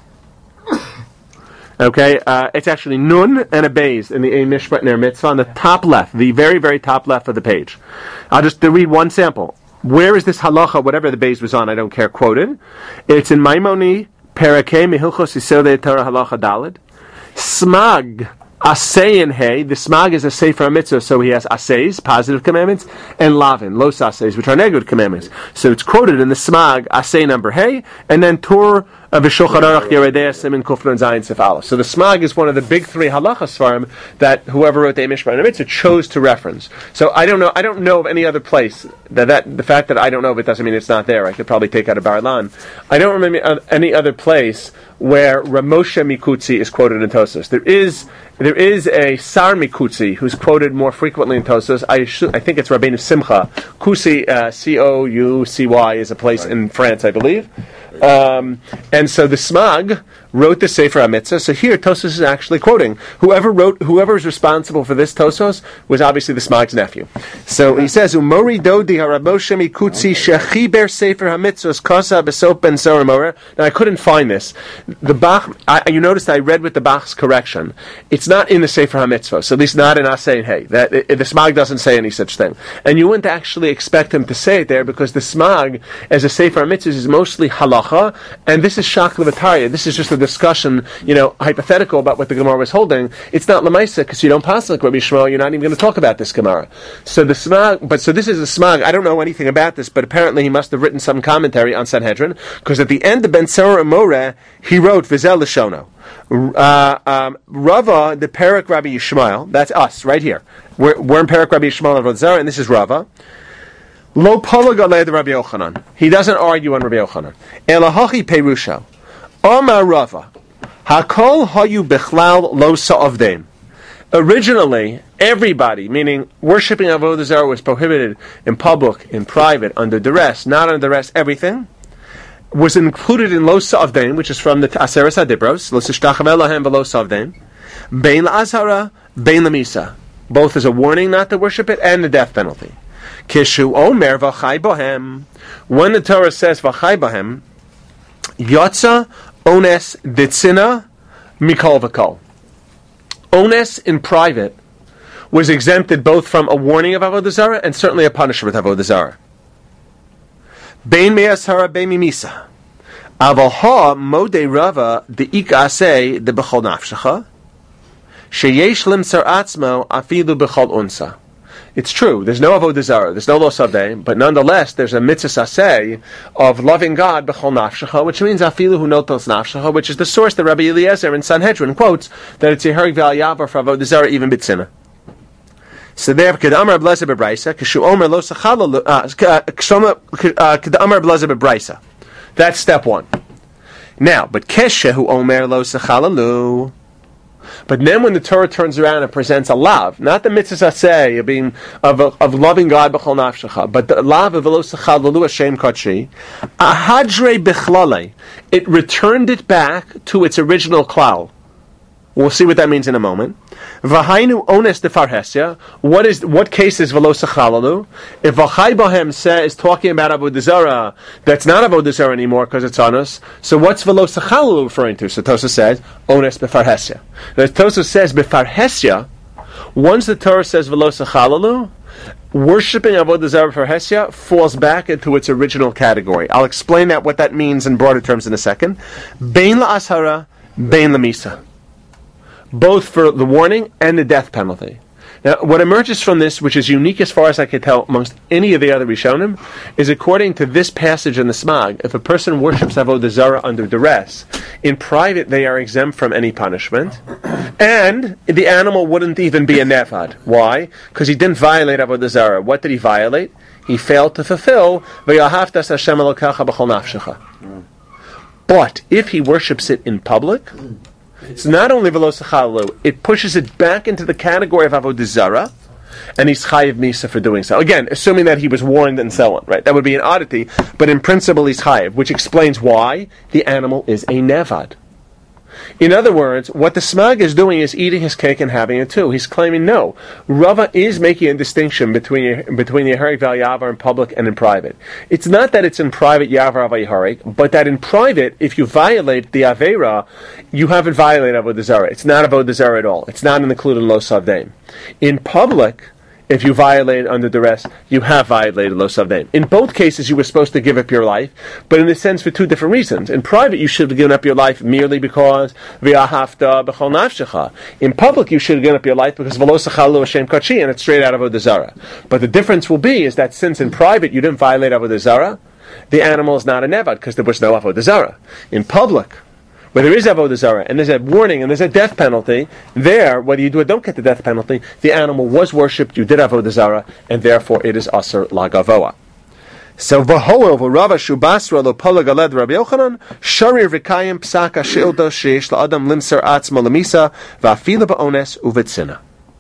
Okay, uh, it's actually Nun and a Beis in the Ein Mishpat Ner Mitzvah on the top left, the very, very top left of the page. I'll just read one sample. Where is this halacha, whatever the Beis was on, I don't care, quoted? It's in Maimoni, Perakei Mehilchos Yisodei Torah Halacha Daled. Smag, Asein Hey, the Smag is a Sefer HaMitzvah, so he has Aseis, positive commandments, and Lavin, Los Aseis, which are negative commandments. So it's quoted in the Smag, Asei number Hey, and then Tur of Shulchan Aruch Yeredei Simin Kufnan Zayin Sif Aleph. So the Smag is one of the big three halachas svarim that whoever wrote the Mishpat Ner Mitzvah chose to reference. So I don't know. I don't know of any other place that, that the fact that I don't know of it doesn't mean it's not there. I could probably take out a Bar-Lan. I don't remember any other place where Ramosha Mikutzi is quoted in Tosfos. There is there is a Sar Mikutzi who's quoted more frequently in Tosfos. I should, I think it's Rabbeinu Simcha. Kusi, uh, C O U C Y, is a place in France, I believe. Um, and so the Smag wrote the Sefer HaMitzvah. So here Tosfos is actually quoting whoever wrote, whoever is responsible for this Tosfos was obviously the Smag's nephew. So he says, "Umori dodi haraboshem ikutzi shechiber Sefer HaMitzvos kosa besop ben Zoramora." Now I couldn't find this. The Bach, I, you noticed I read with the Bach's correction. It's not in the Sefer HaMitzvos, at least not in Asay Hey. That it, the Smag doesn't say any such thing, and you wouldn't actually expect him to say it there because the Smag, as a Sefer HaMitzvos, is mostly halacha, and this is Shach Levatariya. This is just a discussion, you know, hypothetical about what the Gemara was holding. It's not Lamaisa because you don't pass like Rabbi Shmuel. You're not even going to talk about this Gemara. So the Smag, but so this is a Smag. I don't know anything about this, but apparently he must have written some commentary on Sanhedrin because at the end of Ben Sora Amoreh he wrote Vizel Lishono. Uh, um, Rava, the Perak Rabbi Yishmael, that's us right here. We're, we're in Perak Rabbi Yishmael of Rodzara, and this is Rava. Lo Palag Alei Rabbi Yochanan. He doesn't argue on Rabbi Yochanan. Elahachi Perusha. Amar Rava, Hakol hayu bechlal lo sa'avdein. Originally, everybody, meaning worshipping Avodah Zarah, was prohibited in public, in private, under duress, not under duress, everything, was included in lo sa'avdein, which is from the Aseres HaDibros, lo sishtachav Elohem v'lo sa'avdein, bein la'azhara, bein lamisa, both as a warning not to worship it and the death penalty. Kishu omer v'chai bohem. When the Torah says v'chai bohem, yotza ones ditzina mikol v'kol. Ones in private was exempted both from a warning of Avodah Zarah and certainly a punishment of Avodah Zarah. Bein me'asara bein mimisa. Aval ha modei Rava de'ik aseh de b'chol nafshecha sheyesh limsar atzmo afilu b'chol unsa. It's true, there's no Avodah Zarah, there's no Lo Savdei, but nonetheless there's a mitzvah saseh of loving God b'chol nafshecha, which means afilu hu notos nafshecha, which is the source that Rabbi Eliezer in Sanhedrin quotes that it's yeherig v'al yavar for Avodah Zarah even b'tzina. So there, kedamar blazer bebraisa, kishu omer lo sachalalu, kedamar blazer bebraisa. That's step one. Now, but keshe hu omer lo sachalalu. But then when the Torah turns around and presents a lav, not the mitzvah say of being of, of loving God b'chol nafshecha, but the lav of lo sachalalu Hashem kodshi, ahadre bichlale, it returned it back to its original klal. We'll see what that means in a moment. V'hainu ones de farhesya. What is what case is v'lo sachalalu? If v'chai bohem says talking about Avodah Zarah, that's not Avodah Zarah anymore because it's onus. So what's v'lo sachalalu referring to? So Tosfos says ones befarhesya. The Tosfos says befarhesya. Once the Torah says v'lo sachalalu, worshipping Avodah Zarah farhesya falls back into its original category. I'll explain that what that means in broader terms in a second. Bein la'ashara, bein lamisa. Both for the warning and the death penalty. Now, what emerges from this, which is unique as far as I can tell amongst any of the other Rishonim, is according to this passage in the Smag, if a person worships Avodah Zarah under duress, in private they are exempt from any punishment, and the animal wouldn't even be a nevad. Why? Because he didn't violate Avodah Zarah. What did he violate? He failed to fulfill V'yahavtas Hashem Elokecha b'chol nafshecha. But if he worships it in public, it's not only v'lo sachalalu, it pushes it back into the category of Avodah Zarah, and he's chayiv misa for doing so. Again, assuming that he was warned and so on, right? That would be an oddity, but in principle he's chayiv, which explains why the animal is a nevad. In other words, what the Smag is doing is eating his cake and having it too. He's claiming no. Rava is making a distinction between between the Yeherik Val Yavar in public and in private. It's not that it's in private Yavar Ava Yeherik, but that in private, if you violate the Avera, you haven't violated Avodah Zarah. It's not Avodah Zarah at all. It's not included in Lo Savdeim. In public, if you violate under duress, you have violated Lo Savdeim. In both cases, you were supposed to give up your life, but in a sense for two different reasons. In private, you should have given up your life merely because V'yahavta b'chol nafshecha. In public, you should have given up your life because V'lo sachalalu Hashem kodshi, and it's straight out of Avodah Zarah. But the difference will be is that since in private you didn't violate Avodah Zarah, the animal is not a nevad because there was no Avodah Zarah. In public, where there is Avodah Zarah, and there's a warning, and there's a death penalty, there, whether you do or don't get the death penalty, the animal was worshipped, you did Avodah Zarah, and therefore it is Asr Lagavoa. So, v'hoel v'rava shubasra lo polag aled Rabbi Yochanan, sharir v'kayim psaka she'ildo she'esh la'adam limser atzma lamisa, v'afila ba'ones uvetzina.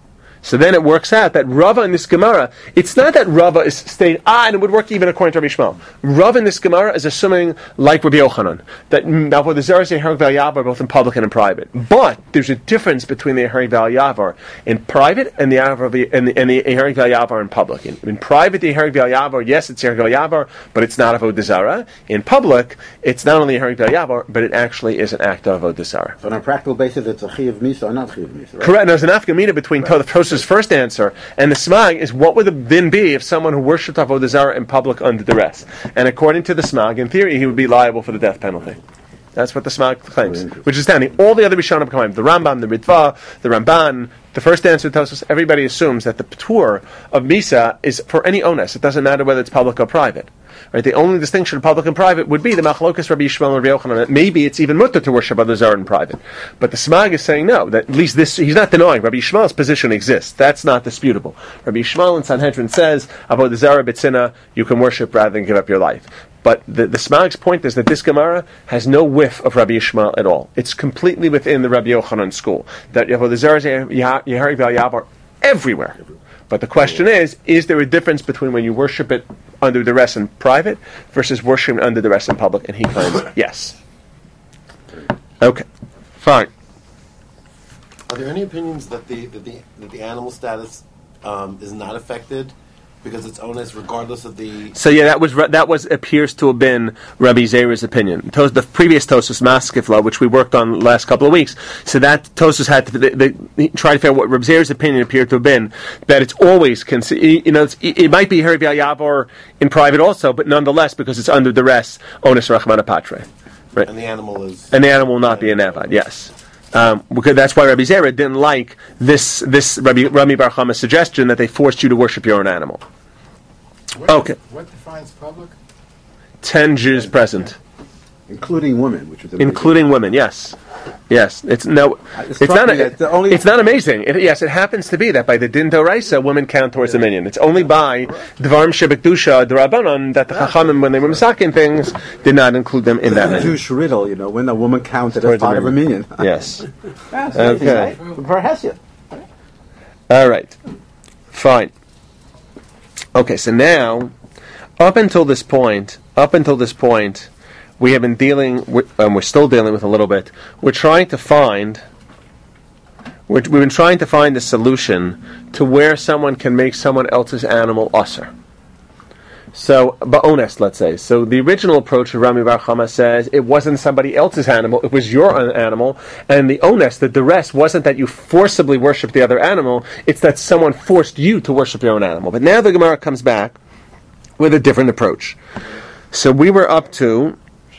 So then it works out that Rava in this Gemara, it's not that Rava is stating, ah, and it would work even according to Rabbi Shmuel. Rava in this Gemara is assuming, like Rabbi Yochanan, that Avodah Zarah and Yehareg V'Yavar are both in public and in private. But there's a difference between the Yehareg V'Yavar in private and the and the, and the Yehareg V'Yavar in public. In, in private, the Yehareg V'Yavar, yes, it's Yehareg V'Yavar, but it's not Avodah Zarah. In public, it's not only Yehareg V'Yavar, but it actually is an act of Avodah Zarah. So on a practical basis, it's a Chiyav Misa or not Chiyav Misa, right? Correct. And there's an afkamina between right. Tosfos' first answer and the Smag is what would the then be if someone who worshipped Avodah Zarah in public under duress? And according to the Smag, in theory, he would be liable for the death penalty. That's what the Smag claims, which is standing. All the other Rishonim claim, the Rambam, the Ritva, the Ramban, the first answer to Tosfos, everybody assumes that the Ptur of Misa is for any onus. It doesn't matter whether it's public or private. Right? The only distinction of public and private would be the Machlokas Rabbi Yishmael and Rabbi Yochanan. Maybe it's even mutter to worship Avodah Zarah in private. But the Smag is saying no, that at least this, he's not denying Rabbi Yishmael's position exists. That's not disputable. Rabbi Yishmael in Sanhedrin says, Avodah Zarah b'tzina, you can worship rather than give up your life. But the, the Smag's point is that this Gemara has no whiff of Rabbi Yishmael at all. It's completely within the Rabbi Yochanan school. That Avodah Zarah and Yehareg V'Yavar are everywhere. But the question is, is there a difference between when you worship it under duress in private versus worshiping under duress in public? And he claims yes. Okay, fine. Are there any opinions that the that the, that the animal status um, is not affected because it's onus regardless of the... So yeah, that was that was appears to have been Rabbi Zera's opinion. Tos, the previous Tosfos Maskefla, which we worked on the last couple of weeks, so that Tosfos had to they, they, try to figure out what Rabbi Zera's opinion appeared to have been, that it's always, you know, it's, it, it might be Yehareg V'Yavar in private also, but nonetheless, because it's under duress, onus Rachmana Patre. Right. And the animal is... And the animal will not be an Avad, yes. Um, because that's why Rabbi Zera didn't like this this Rabbi, Rami Bar Chama's suggestion that they forced you to worship your own animal. What, okay. What defines public? Ten Jews present, including women, which is including women. Yes, yes. It's no. It's, it's not. A, it's, only it's not amazing. It, yes, it happens to be that by the Din Doraisa, women count towards yeah. the minyan. It's only by Dvarim Shebekdusha D'Rabbanan that the Chachamim, when they were misaking things, did not include them in that. It's a Jewish riddle, you know, when a woman counted as part of a minyan. Yes. That's okay. Right? For Hesed. All right. Fine. Okay, so now, up until this point, up until this point, we have been dealing with, and we're still dealing with a little bit, we're trying to find, we're, we've been trying to find a solution to where someone can make someone else's animal usher. So, ba'ones, let's say. So the original approach of Rami Bar Chama says it wasn't somebody else's animal, it was your animal, and the ones, the duress, wasn't that you forcibly worship the other animal, it's that someone forced you to worship your own animal. But now the Gemara comes back with a different approach. So we were up to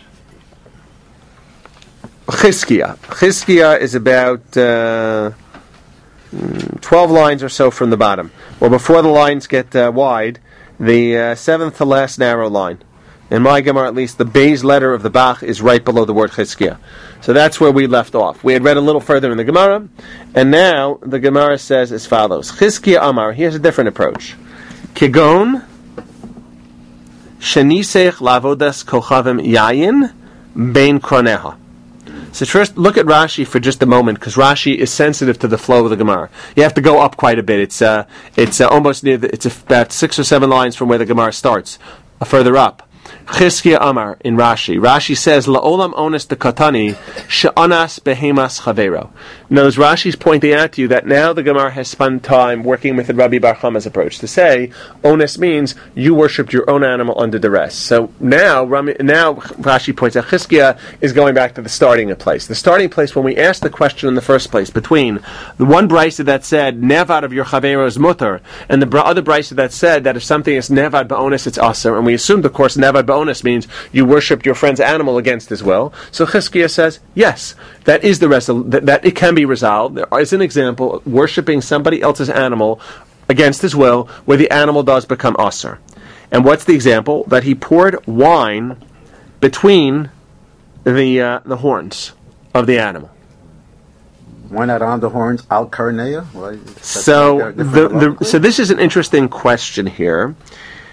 Chizkiah. Chizkiah is about uh, twelve lines or so from the bottom. Well, before the lines get uh, wide, the uh, seventh to last narrow line. In my Gemara, at least, the base letter of the Bach is right below the word Chizkiah. So that's where we left off. We had read a little further in the Gemara, and now the Gemara says as follows. Chizkiah Amar, here's a different approach. Kigon Shenisech Lavodas Kochavim Yayin Bein Kroneha. So first, look at Rashi for just a moment, because Rashi is sensitive to the flow of the Gemara. You have to go up quite a bit. It's uh, it's uh, almost near. The, it's about six or seven lines from where the Gemara starts. Uh, further up, Chizkiah Amar in Rashi. Rashi says, "La'olam ones dekatani she'anas behemas chavero." Knows Rashi's pointing out to you that now the Gemara has spent time working with the Rabbi Bar Chama's approach to say onus means you worshipped your own animal under duress. So now, Rami, now Rashi points out Chizkiah is going back to the starting place. The starting place when we asked the question in the first place between the one brisa that said nevad of your chavero's mutter and the other brisa that said that if something is nevad ba'onus it's aser, and we assumed of course nevad ba'onus means you worshipped your friend's animal against his will. So Chizkiah says yes, that is the resol- that, that it can be resolved. There is an example of worshipping somebody else's animal against his will, where the animal does become aser. And what's the example? That he poured wine between the uh, the horns of the animal. Why not on the horns al karneya? So the, the so this is an interesting question here.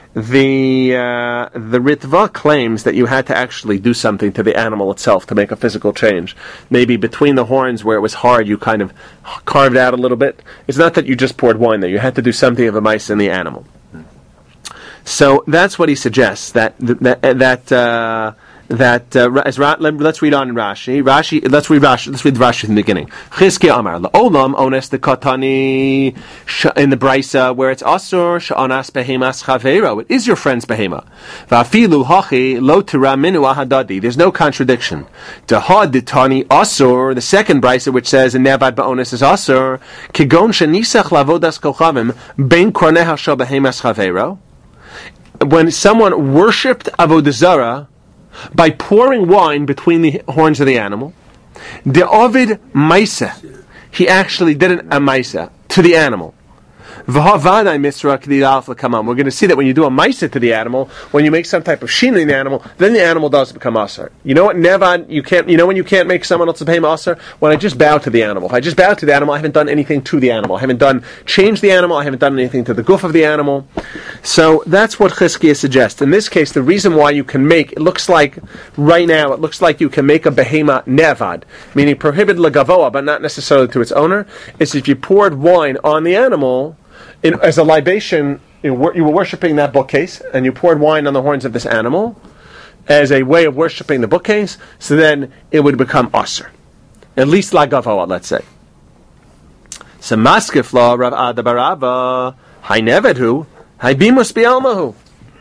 the uh, the Ritva claims that you had to actually do something to the animal itself to make a physical change. Maybe between the horns where it was hard, you kind of carved out a little bit. It's not that you just poured wine there. You had to do something of a mice in the animal. So that's what he suggests, that that that uh, that uh, as Ra- let's read on in Rashi. Rashi, let's read Rashi. Let's read Rashi from the beginning. Chizkiah Amar Olam Ones the Katani in the Brisa where it's Asur Sha'anas Behemas Chavero. It is your friend's behema. Va'afilu Hachi Lo Tira Minu Ahadadi. There's no contradiction. Dehad Ditani Asur, the second Brisa which says in Nevad Ba'ones is Asur Kigon Shenisach Lavodas Kochavim Ben Korneha Shal Behemas Chavero. When someone worshipped Avodah Zarah by pouring wine between the horns of the animal, the Ovid Maisa, he actually did an, a Maisa to the animal. We're going to see that when you do a Maisa to the animal, when you make some type of shina in the animal, then the animal does become asar. You know what, Nevad, you can't. You know when you can't make someone else's behema asar? When I just bow to the animal. If I just bow to the animal, I haven't done anything to the animal. I haven't done changed the animal. I haven't done anything to the goof of the animal. So that's what Chizkiah suggests. In this case, the reason why you can make, it looks like right now, it looks like you can make a behema nevad, meaning prohibited legavoa, but not necessarily to its owner, is if you poured wine on the animal. In, as a libation, you were, you were worshipping that bookcase, and you poured wine on the horns of this animal as a way of worshipping the bookcase, so then it would become asr. At least la gavoa, let's say. So maskif la Rav Ada Barava, hay nevedhu, hay bimus bialmahu.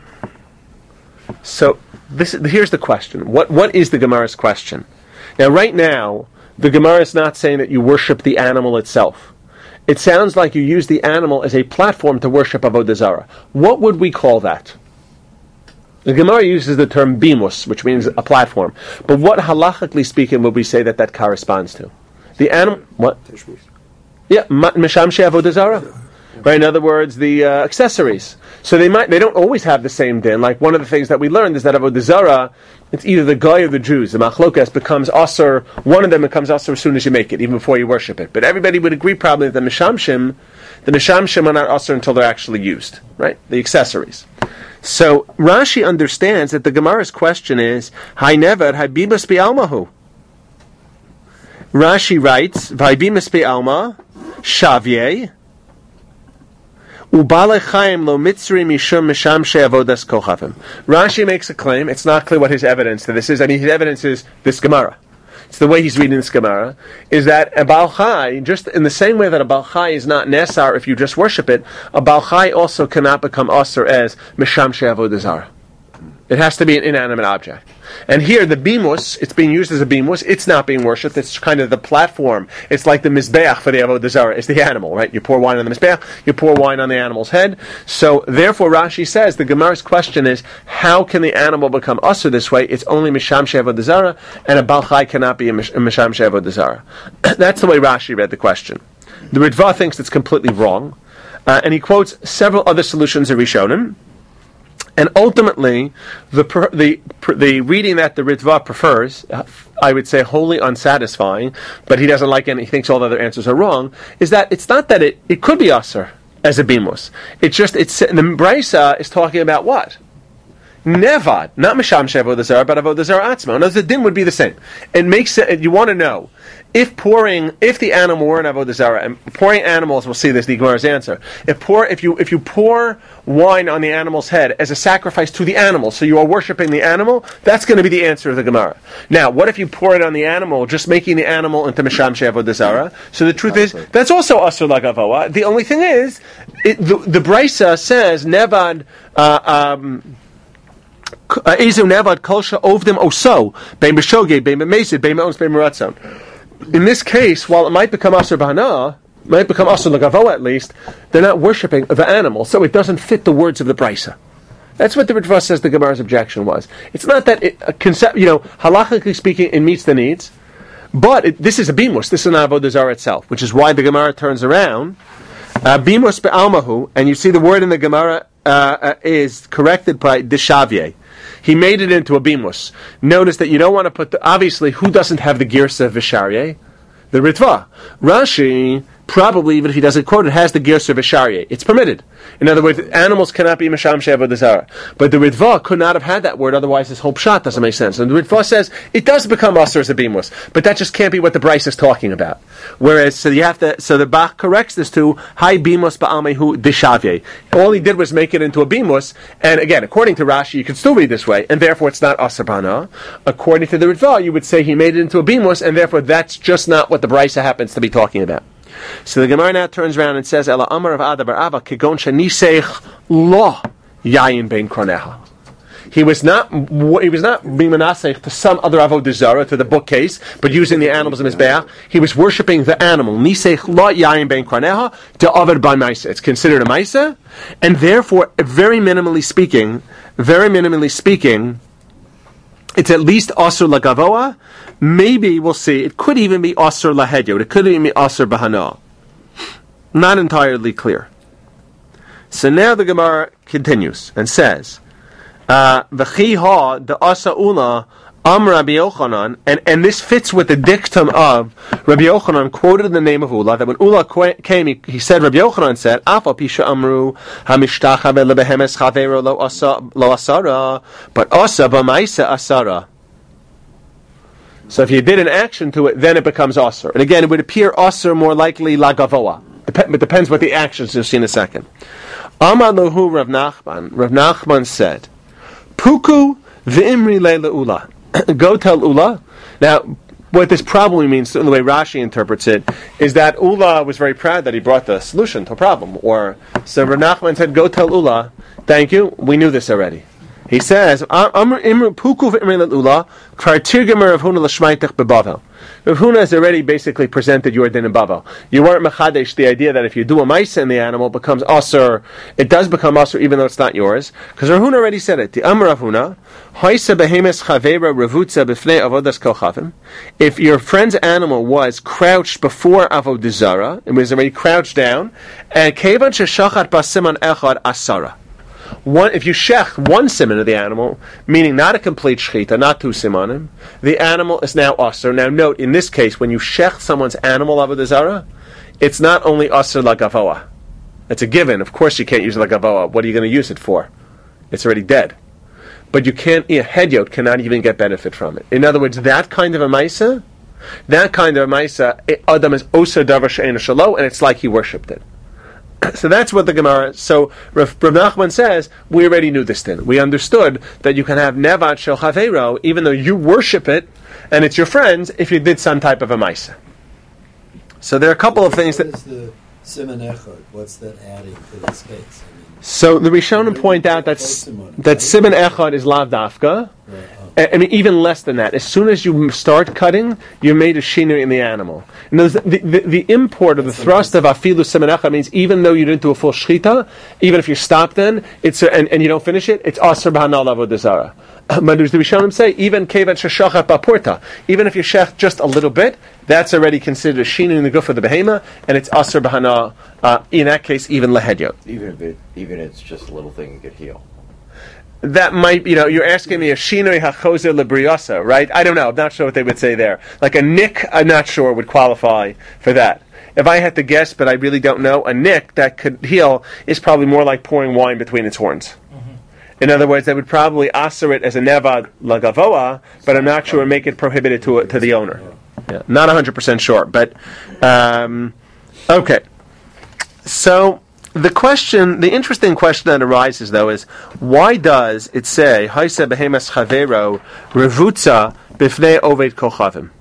So this, here's the question. What What is the Gemara's question? Now, right now, the Gemara is not saying that you worship the animal itself. It sounds like you use the animal as a platform to worship Avodah Zarah. What would we call that? The Gemara uses the term bimus, which means a platform. But what halachically speaking would we say that that corresponds to? The animal, what? Yeah, mishamshei Avodah Zarah. Right, in other words, the uh, accessories. So they might, they don't always have the same din. Like one of the things that we learned is that Avodah Zarah, it's either the guy or the Jews. The machlokas becomes asur. One of them becomes asur as soon as you make it, even before you worship it. But everybody would agree probably that the mishamshim, the mishamshim are not asur until they're actually used. Right, the accessories. So Rashi understands that the Gemara's question is hay never hay bimas be'almahu. Rashi writes hay bimas be'alma shavye. Rashi makes a claim. It's not clear what his evidence to this is. I mean, his evidence is this Gemara. It's the way he's reading this Gemara. Is that a Baal Chai, just in the same way that a Baal Chai is not Nesar if you just worship it, a Baal Chai also cannot become Asr as Mishamshei Avodah Zarah. It has to be an inanimate object. And here, the bimus, it's being used as a bimus, it's not being worshipped, it's kind of the platform. It's like the mizbeach for the Avodah Zarah. It's the animal, right? You pour wine on the mizbeach, you pour wine on the animal's head. So, therefore, Rashi says, the Gemara's question is, how can the animal become usher this way? It's only mishamshei Avodah Zarah, and a Baal Chai cannot be a mishamshei Avodah Zarah. That's the way Rashi read the question. The Ritva thinks it's completely wrong, uh, and he quotes several other solutions of Rishonim. And ultimately, the per, the the reading that the Ritva prefers, uh, I would say wholly unsatisfying, but he doesn't like any, he thinks all the other answers are wrong, is that it's not that it, it could be asr as a bimus. It's just, it's the Brisa is talking about what? Nevad, not Mishamshei Avodah Zarah, but Avodah Zarah Atzma. In other words, the din would be the same. It makes it, you want to know, if pouring, if the animal were an Avodah Zarah, and pouring animals, we'll see this, the Gemara's answer. If pour, if you, if you pour wine on the animal's head as a sacrifice to the animal, so you are worshipping the animal, that's going to be the answer of the Gemara. Now, what if you pour it on the animal, just making the animal into Mishamshei Avodah Zarah? So the truth is, that's also Asur Lagavoa. The only thing is, it, the, the Brisa says, Nevad, uh, um, in this case, while it might become Asur B'Hana, might become Asur L'Gavoa at least, they're not worshipping the animal, so it doesn't fit the words of the Brisa. That's what the Ritva says the Gemara's objection was. It's not that, it, a concept, you know, halachically speaking, it meets the needs, but it, this is a bimus, this is not Avodah Zarah itself, which is why the Gemara turns around, uh, bimus be'almahu, and you see the word in the Gemara uh, uh, is corrected by dishavye. He made it into a bimus. Notice that you don't want to put the, obviously, who doesn't have the girsa visharye? The Ritva. Rashi probably, even if he doesn't quote it, has the Gersa V'Sharyeh. It's permitted. In other words, animals cannot be Masham She'avodah Zarah. But the Ritva could not have had that word, otherwise his whole pshat doesn't make sense. And the Ritva says, it does become Asr as a Bimus, but that just can't be what the Bryce is talking about. Whereas, so you have to, so the Bach corrects this to, Hai Bimus Ba'amehu Dishavye. All he did was make it into a Bimus, and again, according to Rashi, you can still read this way, and therefore it's not Asr B'Hana. According to the Ritva, you would say he made it into a Bimus, and therefore that's just not what the Bryce happens to be talking about. So the Gemara now turns around and says, Ela Amar of Ada Bar Ava Kegon Shanisech Lo Yayin Ben Kroneha. He was not he was not being menasech to some other avodah zarah, to the bookcase, but using the animals in his mizbeach. He was worshiping the animal. Nisech Lo Yayin Ben Kroneha to Avad by Maisa. It's considered a Maisa, and therefore, very minimally speaking, very minimally speaking, it's at least Asur Lagavoa. Maybe we'll see. It could even be Asur Lahedyo. It could even be Asur Bahana. Not entirely clear. So now the Gemara continues and says, "V'chi ha the Asa Ula Am Rabbi Yochanan," and and this fits with the dictum of Rabbi Yochanan quoted in the name of Ula, that when Ula came, he, he said, Rabbi Yochanan said, "Afa pisha amru hamishtacha lebehemes chavero lo asa lo asara, but asa b'maisa asara." So if you did an action to it, then it becomes asr. And again, it would appear asr more likely lagavoa. Dep- it depends what the actions. You'll see in a second. Amar lohu Rav Nachman. Rav Nachman said, "Puku v'imri leila Ula." Go tell Ula. Now, what this probably means, in the way Rashi interprets it, is that Ula was very proud that he brought the solution to a problem. Or, so Rav Nachman said, go tell Ula, thank you, we knew this already. He says, Puku v'imri leila Ula, kvar tirgemer Rav Huna l'shmaitech bebavel. Rav Huna has already basically presented your din in Bavel. You weren't mechadesh the idea that if you do a maisa in the animal, it becomes asur. It does become asur even though it's not yours, because Rav Huna already said it. The Amar Rav Huna, Haisa behemes chavera revutza b'fnei avodas kochavim. If your friend's animal was crouched before avodah zara, it was already crouched down, and kevan sheshachat basiman echad asara. One, if you shech one siman of the animal, meaning not a complete shechita, not two simanim, the animal is now asur. Now note, in this case, when you shech someone's animal avodah zara, it's not only asur lagavoa. It's a given. Of course you can't use lagavoa. What are you going to use it for? It's already dead. But you can't, a hedyot cannot even get benefit from it. In other words, that kind of a maisa, that kind of a maisa, Adam is osur davar she'ein shalo, and it's like he worshipped it. So that's what the Gemara. So Rav, Rav Nachman says we already knew this thing. We understood that you can have nevat shel chaveiro even though you worship it and it's your friends if you did some type of a maisa. So there are a couple of things what that. Is the siman echad? What's that adding to this case? I mean, so the Rishonim point out that that siman echad is lav dafka. Right. I mean, even less than that. As soon as you start cutting, you made a shinui in the animal. And the, the, the import of the thrust of afilu siman echad means even though you didn't do a full shchita, even if you stop then, it's a, and, and you don't finish it, it's asr b'hanal avodah zara. But as the Rishonim say, even kevan sheshachat ba'porta, even if you shech just a little bit, that's already considered a shinui in the guf of the behema, and it's asr b'hanal. Uh, in that case, even lehedyot. Even if it, even if it's just a little thing, you could heal. That might, you know, you're asking me a shinoi hachozer lebriasa, right? I don't know. I'm not sure what they would say there. Like a nick, I'm not sure would qualify for that. If I had to guess, but I really don't know, a nick that could heal is probably more like pouring wine between its horns. Mm-hmm. In other words, they would probably aser it as a nevad lagavoa, but I'm not sure make it prohibited to to the owner. Yeah, not one hundred percent sure, but um, okay. So. The question, the interesting question that arises, though, is why does it say "Haisa behemes chavero revutza b'fnei oved kochavim"?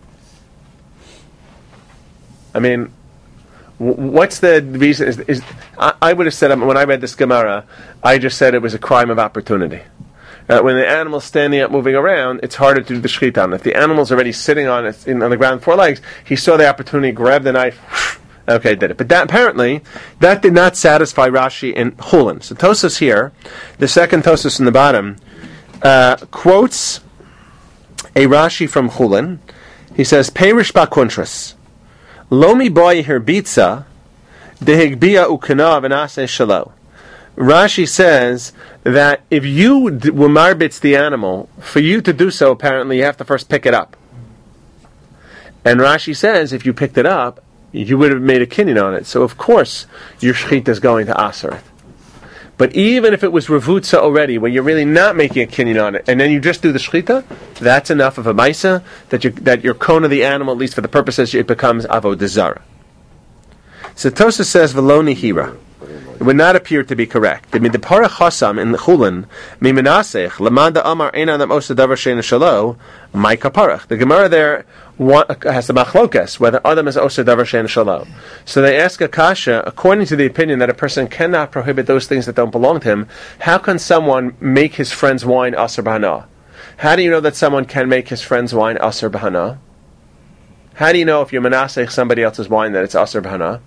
I mean, w- what's the reason? Is, is I, I would have said when I read this Gemara, I just said it was a crime of opportunity. Uh, when the animal's standing up, moving around, it's harder to do the shechita on. If the animal's already sitting on it in, on the ground, four legs, he saw the opportunity, grabbed the knife. Okay, did it. But that apparently, that did not satisfy Rashi in Chulin. So Tosas here, the second Tosas in the bottom, uh, quotes a Rashi from Chulin. He says, Perish bakuntras, Lomi boy herbitza, dehigbia ukana v'nase shalo. Rashi says that if you d- were marbitz the animal, for you to do so, apparently, you have to first pick it up. And Rashi says, if you picked it up, you would have made a kinyan on it. So of course your shechita is going to aser it. But even if it was revutza already, when you're really not making a kinyan on it, and then you just do the shechita, that's enough of a maisa that you that you're kona the animal, at least for the purposes it becomes avodah zarah. So Tosa says veloni hira. It would not appear to be correct. The midpara chasam in Chulin mimenasech lamanda amar ein adam osa davar sheina shalo my kaparach. The Gemara there has the machlokas whether adam is osa davar sheina shalo. So they ask a kasha, according to the opinion that a person cannot prohibit those things that don't belong to him. How can someone make his friend's wine aser b'hana? How do you know that someone can make his friend's wine aser b'hana? How do you know if you're menasech somebody else's wine that it's aser b'hana?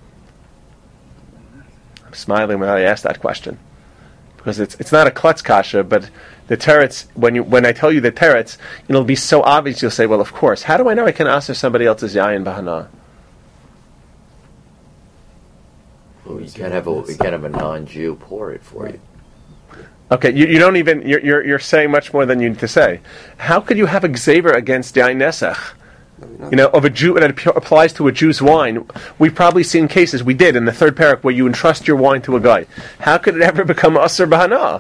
Smiling when I ask that question, because it's it's not a klutz kasha, but the teretz. When you when I tell you the teretz, it'll be so obvious. You'll say, "Well, of course. How do I know I can ask somebody else's yayin bahana?" Well, you can't have a you can't have a non-Jew pour it for you. Okay, you, you don't even you're, you're you're saying much more than you need to say. How could you have a gzever against yayin nesach? You know, of a Jew, and it applies to a Jew's wine. We've probably seen cases, we did in the third parak, where you entrust your wine to a guy. How could it ever become aser b'hana?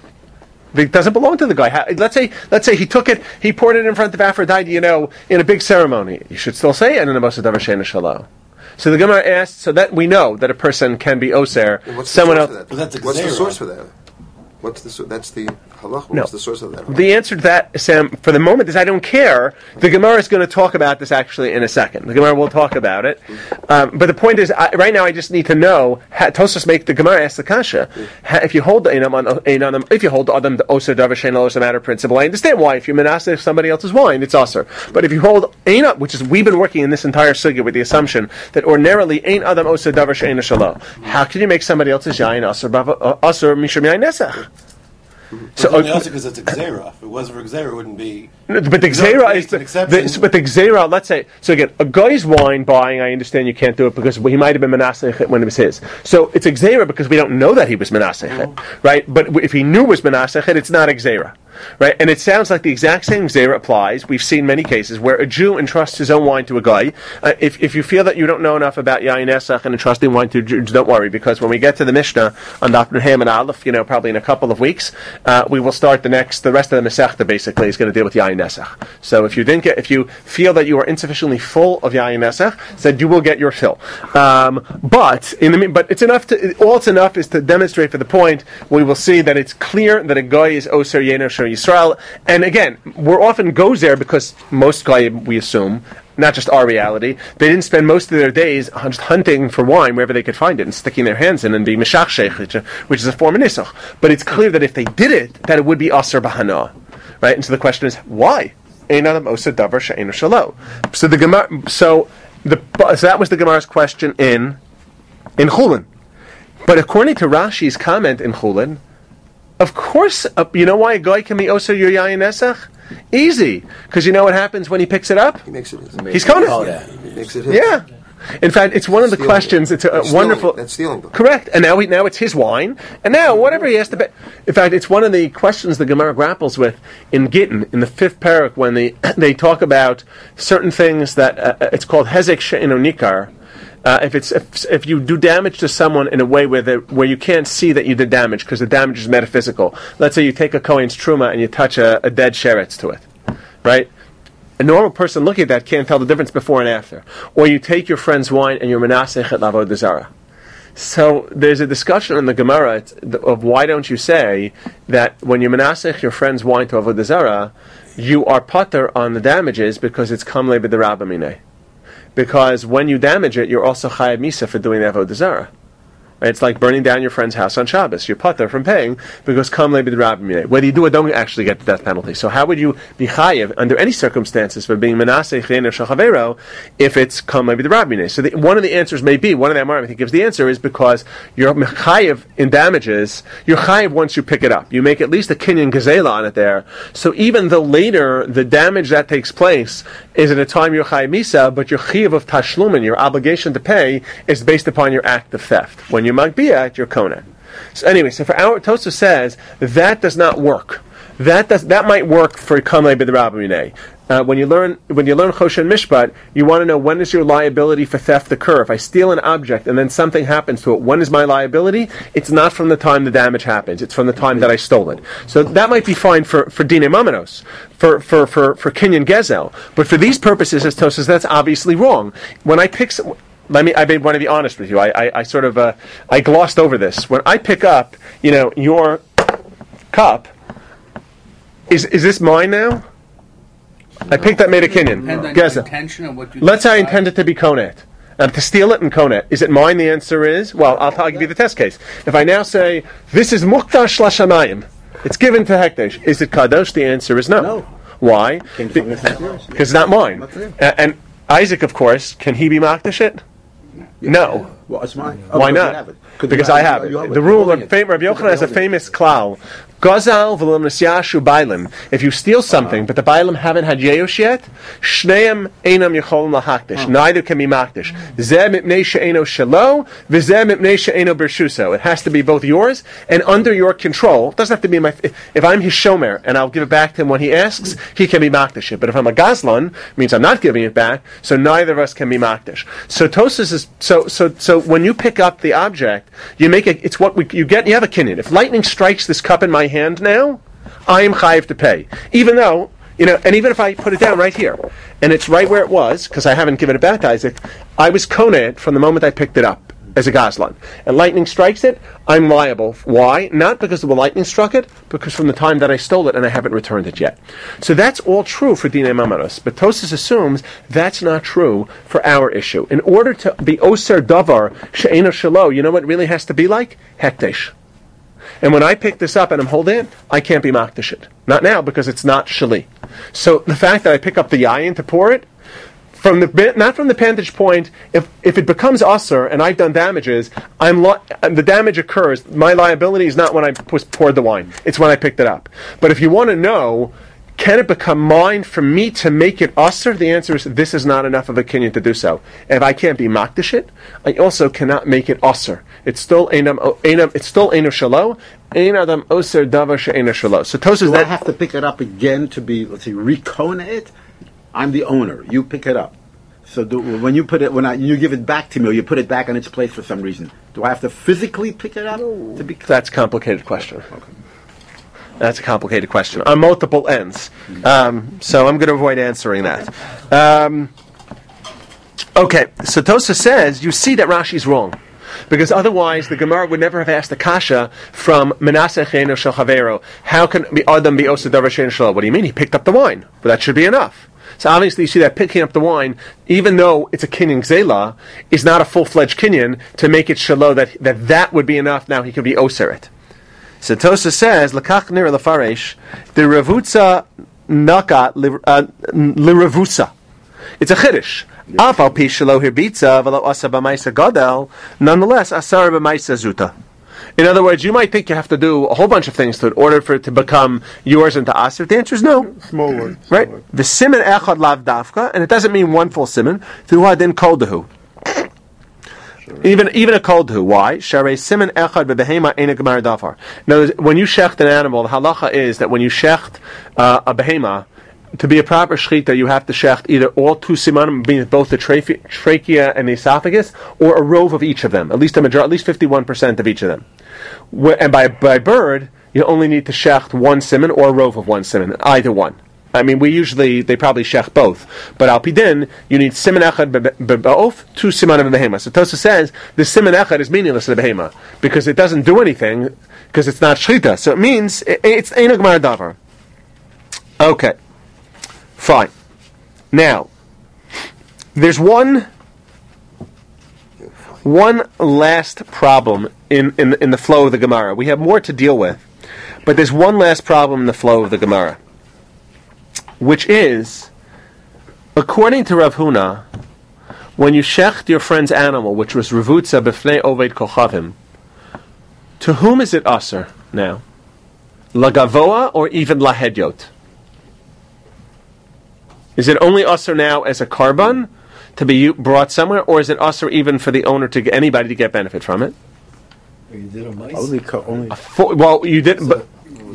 It doesn't belong to the guy. How, let's say, let's say he took it, he poured it in front of Aphrodite, you know, in a big ceremony. You should still say it in the Mosa Davar Sheina Shalo. So the Gemara asked, so that we know that a person can be oser. What's Someone the source else. for that? That's What's the Xera. source for that? What's the so- that's the halach? No. What's the source of that? The answer to that, Sam, for the moment is I don't care. The Gemara is going to talk about this actually in a second. The Gemara will talk about it. Um, but the point is, I, right now I just need to know, ha, Tosfos make the Gemara ask the kasha, ha, if you hold the Einam on Einam, if you hold the Adam the Oser Davar Shein Lo Oser matter principle, I understand why. If you're menaseh somebody else's wine, it's Oser. But if you hold Einam, which is, we've been working in this entire sugya with the assumption that ordinarily Ein Adam Oser Davar Shein Shalo. How can you make somebody else's yain Oser Oser Mishum Yain Nesach? So only also because it's a gzera. If it wasn't for gzera, it wouldn't be. No, but the gzera is the, the but the gzera. Let's say so again. A guy's wine buying, I understand you can't do it because he might have been menasech when it was his. So it's a gzera because we don't know that he was menasech, mm-hmm. right? But if he knew it was menasech, it's not a gzera. Right, and it sounds like the exact same gzera applies. We've seen many cases where a Jew entrusts his own wine to a guy. Uh, if if you feel that you don't know enough about yayin esach and entrusting wine to Jews, don't worry, because when we get to the Mishnah on Daf Ham and Aleph, you know, probably in a couple of weeks, uh, we will start the next. The rest of the Masechta basically is going to deal with yayin esach. So if you didn't get, if you feel that you are insufficiently full of yayin esach, then you will get your fill. Um, but in the but it's enough to all it's enough is to demonstrate for the point. We will see that it's clear that a guy is oser yener shor Yisrael, and again, we're often goes there because most guy, we assume, not just our reality, they didn't spend most of their days just hunting for wine wherever they could find it and sticking their hands in and be meshachshech, which, which is a form of nisach. But it's clear that if they did it, that it would be aser b'hana, right? And so the question is, why? Ein adam oser davar she'eino shelo. So the Gemara, so the so that was the Gemara's question in in Chulin. But according to Rashi's comment in Chulin, of course, uh, you know why a guy can be oser your yayin esach? Easy, because you know what happens when he picks it up? He makes it his. He's kona. Oh, yeah. He makes it his. Yeah. In fact, it's one of the Stealing questions. it. It's a, a That's wonderful. stealing. That's stealing them. Correct. And now, we, now it's his wine. And now, whatever he has to. Be, in fact, it's one of the questions the Gemara grapples with in Gittin, in the fifth parak, when they they talk about certain things that uh, it's called hezek she'eno nikar. Uh, if it's if, if you do damage to someone in a way where the, where you can't see that you did damage because the damage is metaphysical. Let's say you take a kohen's truma and you touch a, a dead sheretz to it, right? A normal person looking at that can't tell the difference before and after. Or you take your friend's wine and you're menasech et lavod zara. So there's a discussion in the Gemara of why don't you say that when you menasech your friend's wine to avodah zara, you are pater on the damages because it's kamle b'derabba mineh. Because when you damage it, you're also chayav misa for doing the avodah zara. Right? It's like burning down your friend's house on Shabbos. You're pater from paying because kam le b'derabba mineh. Whether you do it, don't actually get the death penalty. So how would you be chayav under any circumstances for being menaseh chener shachavero if it's kam le b'derabba mineh? So the, one of the answers may be, one of the Amarim I think gives the answer is because you're chayav in damages. You're chayav once you pick it up. You make at least a kinyan gazela on it there. So even though later the damage that takes place is at a time you're chayav misa, but your chayav of tashlumin, your obligation to pay, is based upon your act of theft. When you Magbiyah, your Kona. So anyway, so for our Tosa says that does not work. That does that might work for Kamei B'Derabba Minei. Uh, when you learn when you learn Choshen Mishpat, you want to know when does your liability for theft occur. If I steal an object and then something happens to it, when is my liability? It's not from the time the damage happens. It's from the time that I stole it. So that might be fine for for Dine Mamanos, for for for for Kinyan Gezel, but for these purposes, as Tosas, that's obviously wrong. When I pick some, let me. I want to be honest with you. I, I, I sort of uh, I glossed over this. When I pick up, you know, your cup, is is this mine now? I picked up, made a kinyan. Depend on Geza. your intention and what you Let's say I decide. intend it to be konet. Um, to steal it and konet. Is it mine? The answer is, well, I'll, I'll give you the test case. If I now say, this is mukdash lashamayim, it's given to hekdesh, is it kadosh? The answer is no. No. Why? Came Be- from this house. Because it's not mine. That's it. A- and Isaac, of course, can he be makdash it? No. Well, it's mine. Why because you not? have it. 'Cause Because you I have you it. The rule of fam- Rabbi Yochanan has a Because famous klal. Gazal v'lo nesyashu bailim. If you steal something, but the bailim haven't had yeosh yet, shneim einam yecholim lahakdish. Neither can be makdish. Zeh mipnei she'eno shelo, v'zeh mipnei she'eno bershuso. It has to be both yours and under your control. It doesn't have to be my. If I'm his shomer and I'll give it back to him when he asks, he can be makdish it. But if I'm a gazlan, it means I'm not giving it back. So neither of us can be makdish. So Tosas is so so so. When you pick up the object, you make it. It's what we, you get. You have a kinyan. If lightning strikes this cup in my hand now, I am chayiv to pay. Even though, you know, and even if I put it down right here, and it's right where it was, because I haven't given it back to Isaac, I was koned from the moment I picked it up as a gazlan. And lightning strikes it, I'm liable. Why? Not because the lightning struck it, because from the time that I stole it and I haven't returned it yet. So that's all true for Dinei Mamaros. But Tosas assumes that's not true for our issue. In order to be Oser Davar, She'eno Shelo, you know what it really has to be like? Hekdesh. And when I pick this up and I'm holding it, I can't be makdish it. Not now, because it's not shali. So the fact that I pick up the yayin to pour it, from the not from the vantage point, if if it becomes usher and I've done damages, I'm lo- and the damage occurs. My liability is not when I p- poured the wine; it's when I picked it up. But if you want to know, can it become mine for me to make it usher? The answer is this is not enough of a kinyan to do so. If I can't be makdish it, I also cannot make it usher. It's still einam einam. It's still einu shalo. Ein adam oser davar she'einu shalo. So Tosas Do I that have to pick it up again to be, let's say, recone it? I'm the owner. You pick it up. So do, when you put it, when I, you give it back to me, or you put it back in its place for some reason, do I have to physically pick it up to be? that's a complicated question. That's a complicated question on multiple ends. Um, so I'm going to avoid answering that. Um, okay, so Tosa says you see that Rashi's wrong. Because otherwise, the Gemara would never have asked the kasha from Menaseh Cheno Shel Chavero. How can be Adam be Osa Davar Shein Shelo? What do you mean? He picked up the wine, but that should be enough. So obviously, you see that picking up the wine, even though it's a kinyan gzela, is not a full-fledged kinyan to make it shelo that that that would be enough. Now he could be oseret. So Tosa says, "Lekach nir lefaresh the revutza naka liravusa." It's a chiddush. Afal pi shelo hirbitza v'lo asa b'maisa gadol. Nonetheless, asar b'maisa zuta. In other words, you might think you have to do a whole bunch of things to in order for it to become yours and to aser. The answer is no. Small word. Right? The siman echad lav dafka, and it doesn't mean one full siman. Thuhadin koldahu. Even even a koldahu. Why? Sharei siman echad bebehema ena gemar dafar. Now, when you shecht an animal, the halacha is that when you shecht uh, a behema, to be a proper shechita, you have to shecht either all two simanim, meaning both the trache- trachea and the esophagus, or a rove of each of them. At least a major, at least fifty-one percent of each of them. Where, and by by bird, you only need to shecht one siman or a rove of one siman, either one. I mean, we usually, they probably shecht both. But al pidin, you need siman echad b'of, two siman of the behema. So Tosa says, the siman echad is meaningless to the behema, because it doesn't do anything, because it's not shechita. So it means, it, it's ein gemar davar. Okay. Fine. Now, there's one one last problem in, in, in the flow of the Gemara. We have more to deal with, but there's one last problem in the flow of the Gemara, which is, according to Rav Huna, when you shecht your friend's animal, which was Revutza b'fnei Oved Kochavim, to whom is it aser now? Lagavoa or even lahedyot? Is it only usher now as a carbon to be brought somewhere, or is it usher even for the owner to get anybody to get benefit from it? You did a mice. Only, co- only For, well, you did, but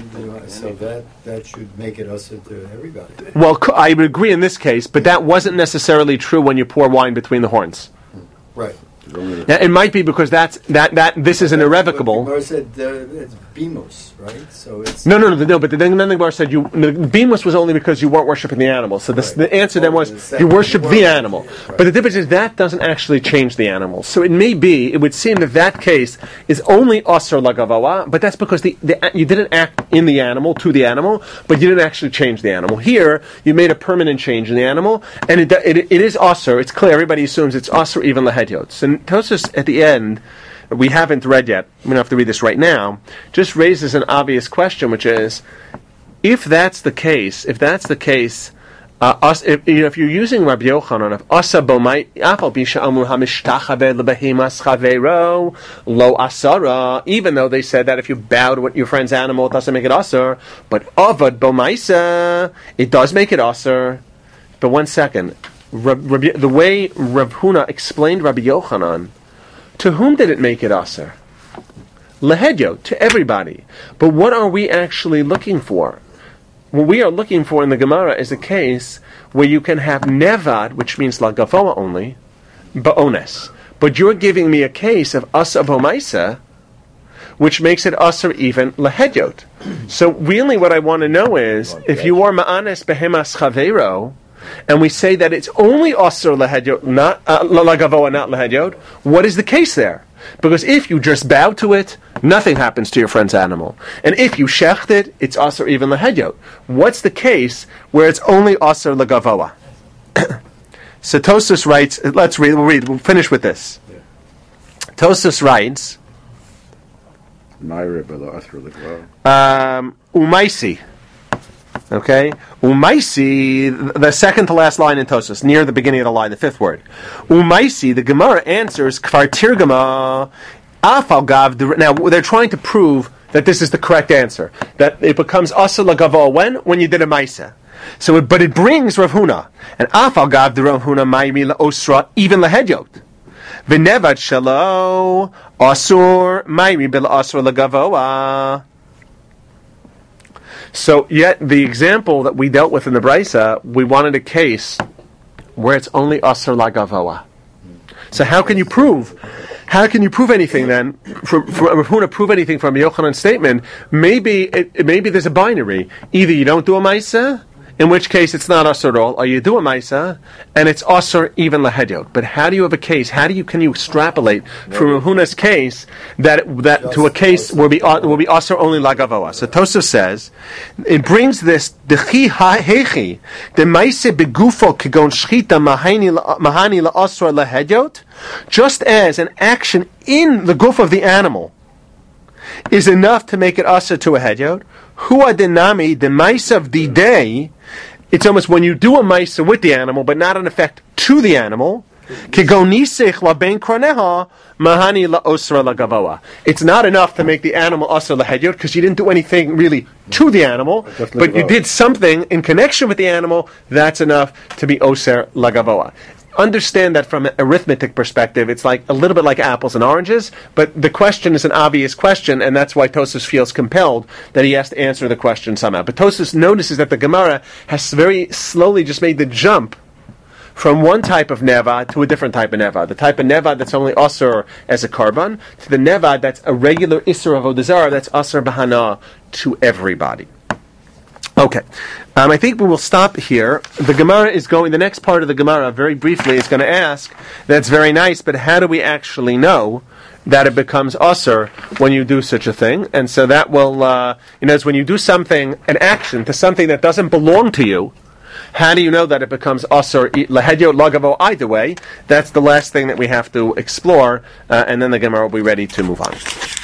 Yeah, so that, that should make it us to everybody. Well, c- I would agree in this case, but that wasn't necessarily true when you pour wine between the horns. Right. Now, it might be because that's that that this is an irrevocable. Gemara said uh, it's bimus, right? So it's No, no, no, no. But the then the Gemara said you the bemus was only because you weren't worshiping the animal. So this, Right. the answer then Oh, was the you second- worship you the worship- animal. right. But the difference is that doesn't actually change the animal. So it may be it would seem that that case is only asur lagavawa, but that's because the, the you didn't act in the animal to the animal, but you didn't actually change the animal. Here you made a permanent change in the animal, and it it, it is asur. It's clear. Everybody assumes it's asur even lahedyot. So Tosfos at the end, we haven't read yet, we don't have to read this right now, just raises an obvious question, which is, if that's the case, if that's the case, uh, us, if, you know, if you're using Rabbi Yochanan of asa bomai afal bisha amur hamishtachaveh lebehemas chavero lo asara, even though they said that if you bow to your friend's animal, it doesn't make it asar, but avad bomaisa, it does make it asar. But one second, Rab, Rabbi, the way Rav Huna explained Rabbi Yochanan, to whom did it make it aser? Lehedyo, to everybody. But what are we actually looking for? What we are looking for in the Gemara is a case where you can have nevad, which means lagafoa only, ba'ones. But you're giving me a case of asa bomaisa, which makes it aser even lehedyot. So really what I want to know is, if you are ma'anes behemas chavero, and we say that it's only asur lehedyot, not uh, lagavoa, not lehedyot, what is the case there? Because if you just bow to it, nothing happens to your friend's animal. And if you shecht it, it's asur even lehedyot. What's the case where it's only asur lagavoa? So Tosfos writes, let's read, we'll read, we'll finish with this. Tosfos writes, um, Umaisi. Okay, Umaisi, the second to last line in Tosfos, near the beginning of the line, the fifth word. Umaisi, the Gemara answers Kfar Tirgama Afal Gav. Now they're trying to prove that this is the correct answer, that it becomes Asa Lagavo when when you did a Maisa. So, it, but it brings Rav Huna and Afal Gav the Rav Huna Maymi La Osra even Lahedyot. V'nevad Shalo Asur Maymi Bil Asra Lagavoa. So, yet the example that we dealt with in the Brisa, we wanted a case where it's only asur lagavoa. So, how can you prove? How can you prove anything then? For, for Rav Huna prove anything from Yochanan's statement? Maybe it, maybe there's a binary. Either you don't do a ma'isa, in which case it's not asur at all, or you do a ma'isa and it's asur even lahedyot. But how do you have a case? How do you can you extrapolate from Rav Huna's case that that to a case where we will be asur only lagavoa? So Tosfos says it brings this dechi hechi the ma'ise begufo kegon shchita mahani mahani la asur lahedyot, just as an action in the guf of the animal is enough to make it asur to a hedyot. Hua denami the ma'ise of the day. It's almost when you do a ma'isa with the animal, but not an effect to the animal. It's not enough to make the animal asur lahedyot because you didn't do anything really to the animal, but you did something in connection with the animal. That's enough to be osir lagavoa. Understand that from an arithmetic perspective, it's like a little bit like apples and oranges, but the question is an obvious question, and that's why Tosfos feels compelled that he has to answer the question somehow. But Tosfos notices that the Gemara has very slowly just made the jump from one type of nevad to a different type of nevad. The type of nevad that's only asur as a karban, to the nevad that's a regular isur of avodah zarah that's asur b'hana to everybody. Okay, um, I think we will stop here. The Gemara is going, the next part of the Gemara, very briefly, is going to ask, that's very nice, but how do we actually know that it becomes asur when you do such a thing? And so that will, uh, you know, it's when you do something, an action, to something that doesn't belong to you, how do you know that it becomes asur, lahedyot, lagavo, either way? That's the last thing that we have to explore, uh, and then the Gemara will be ready to move on.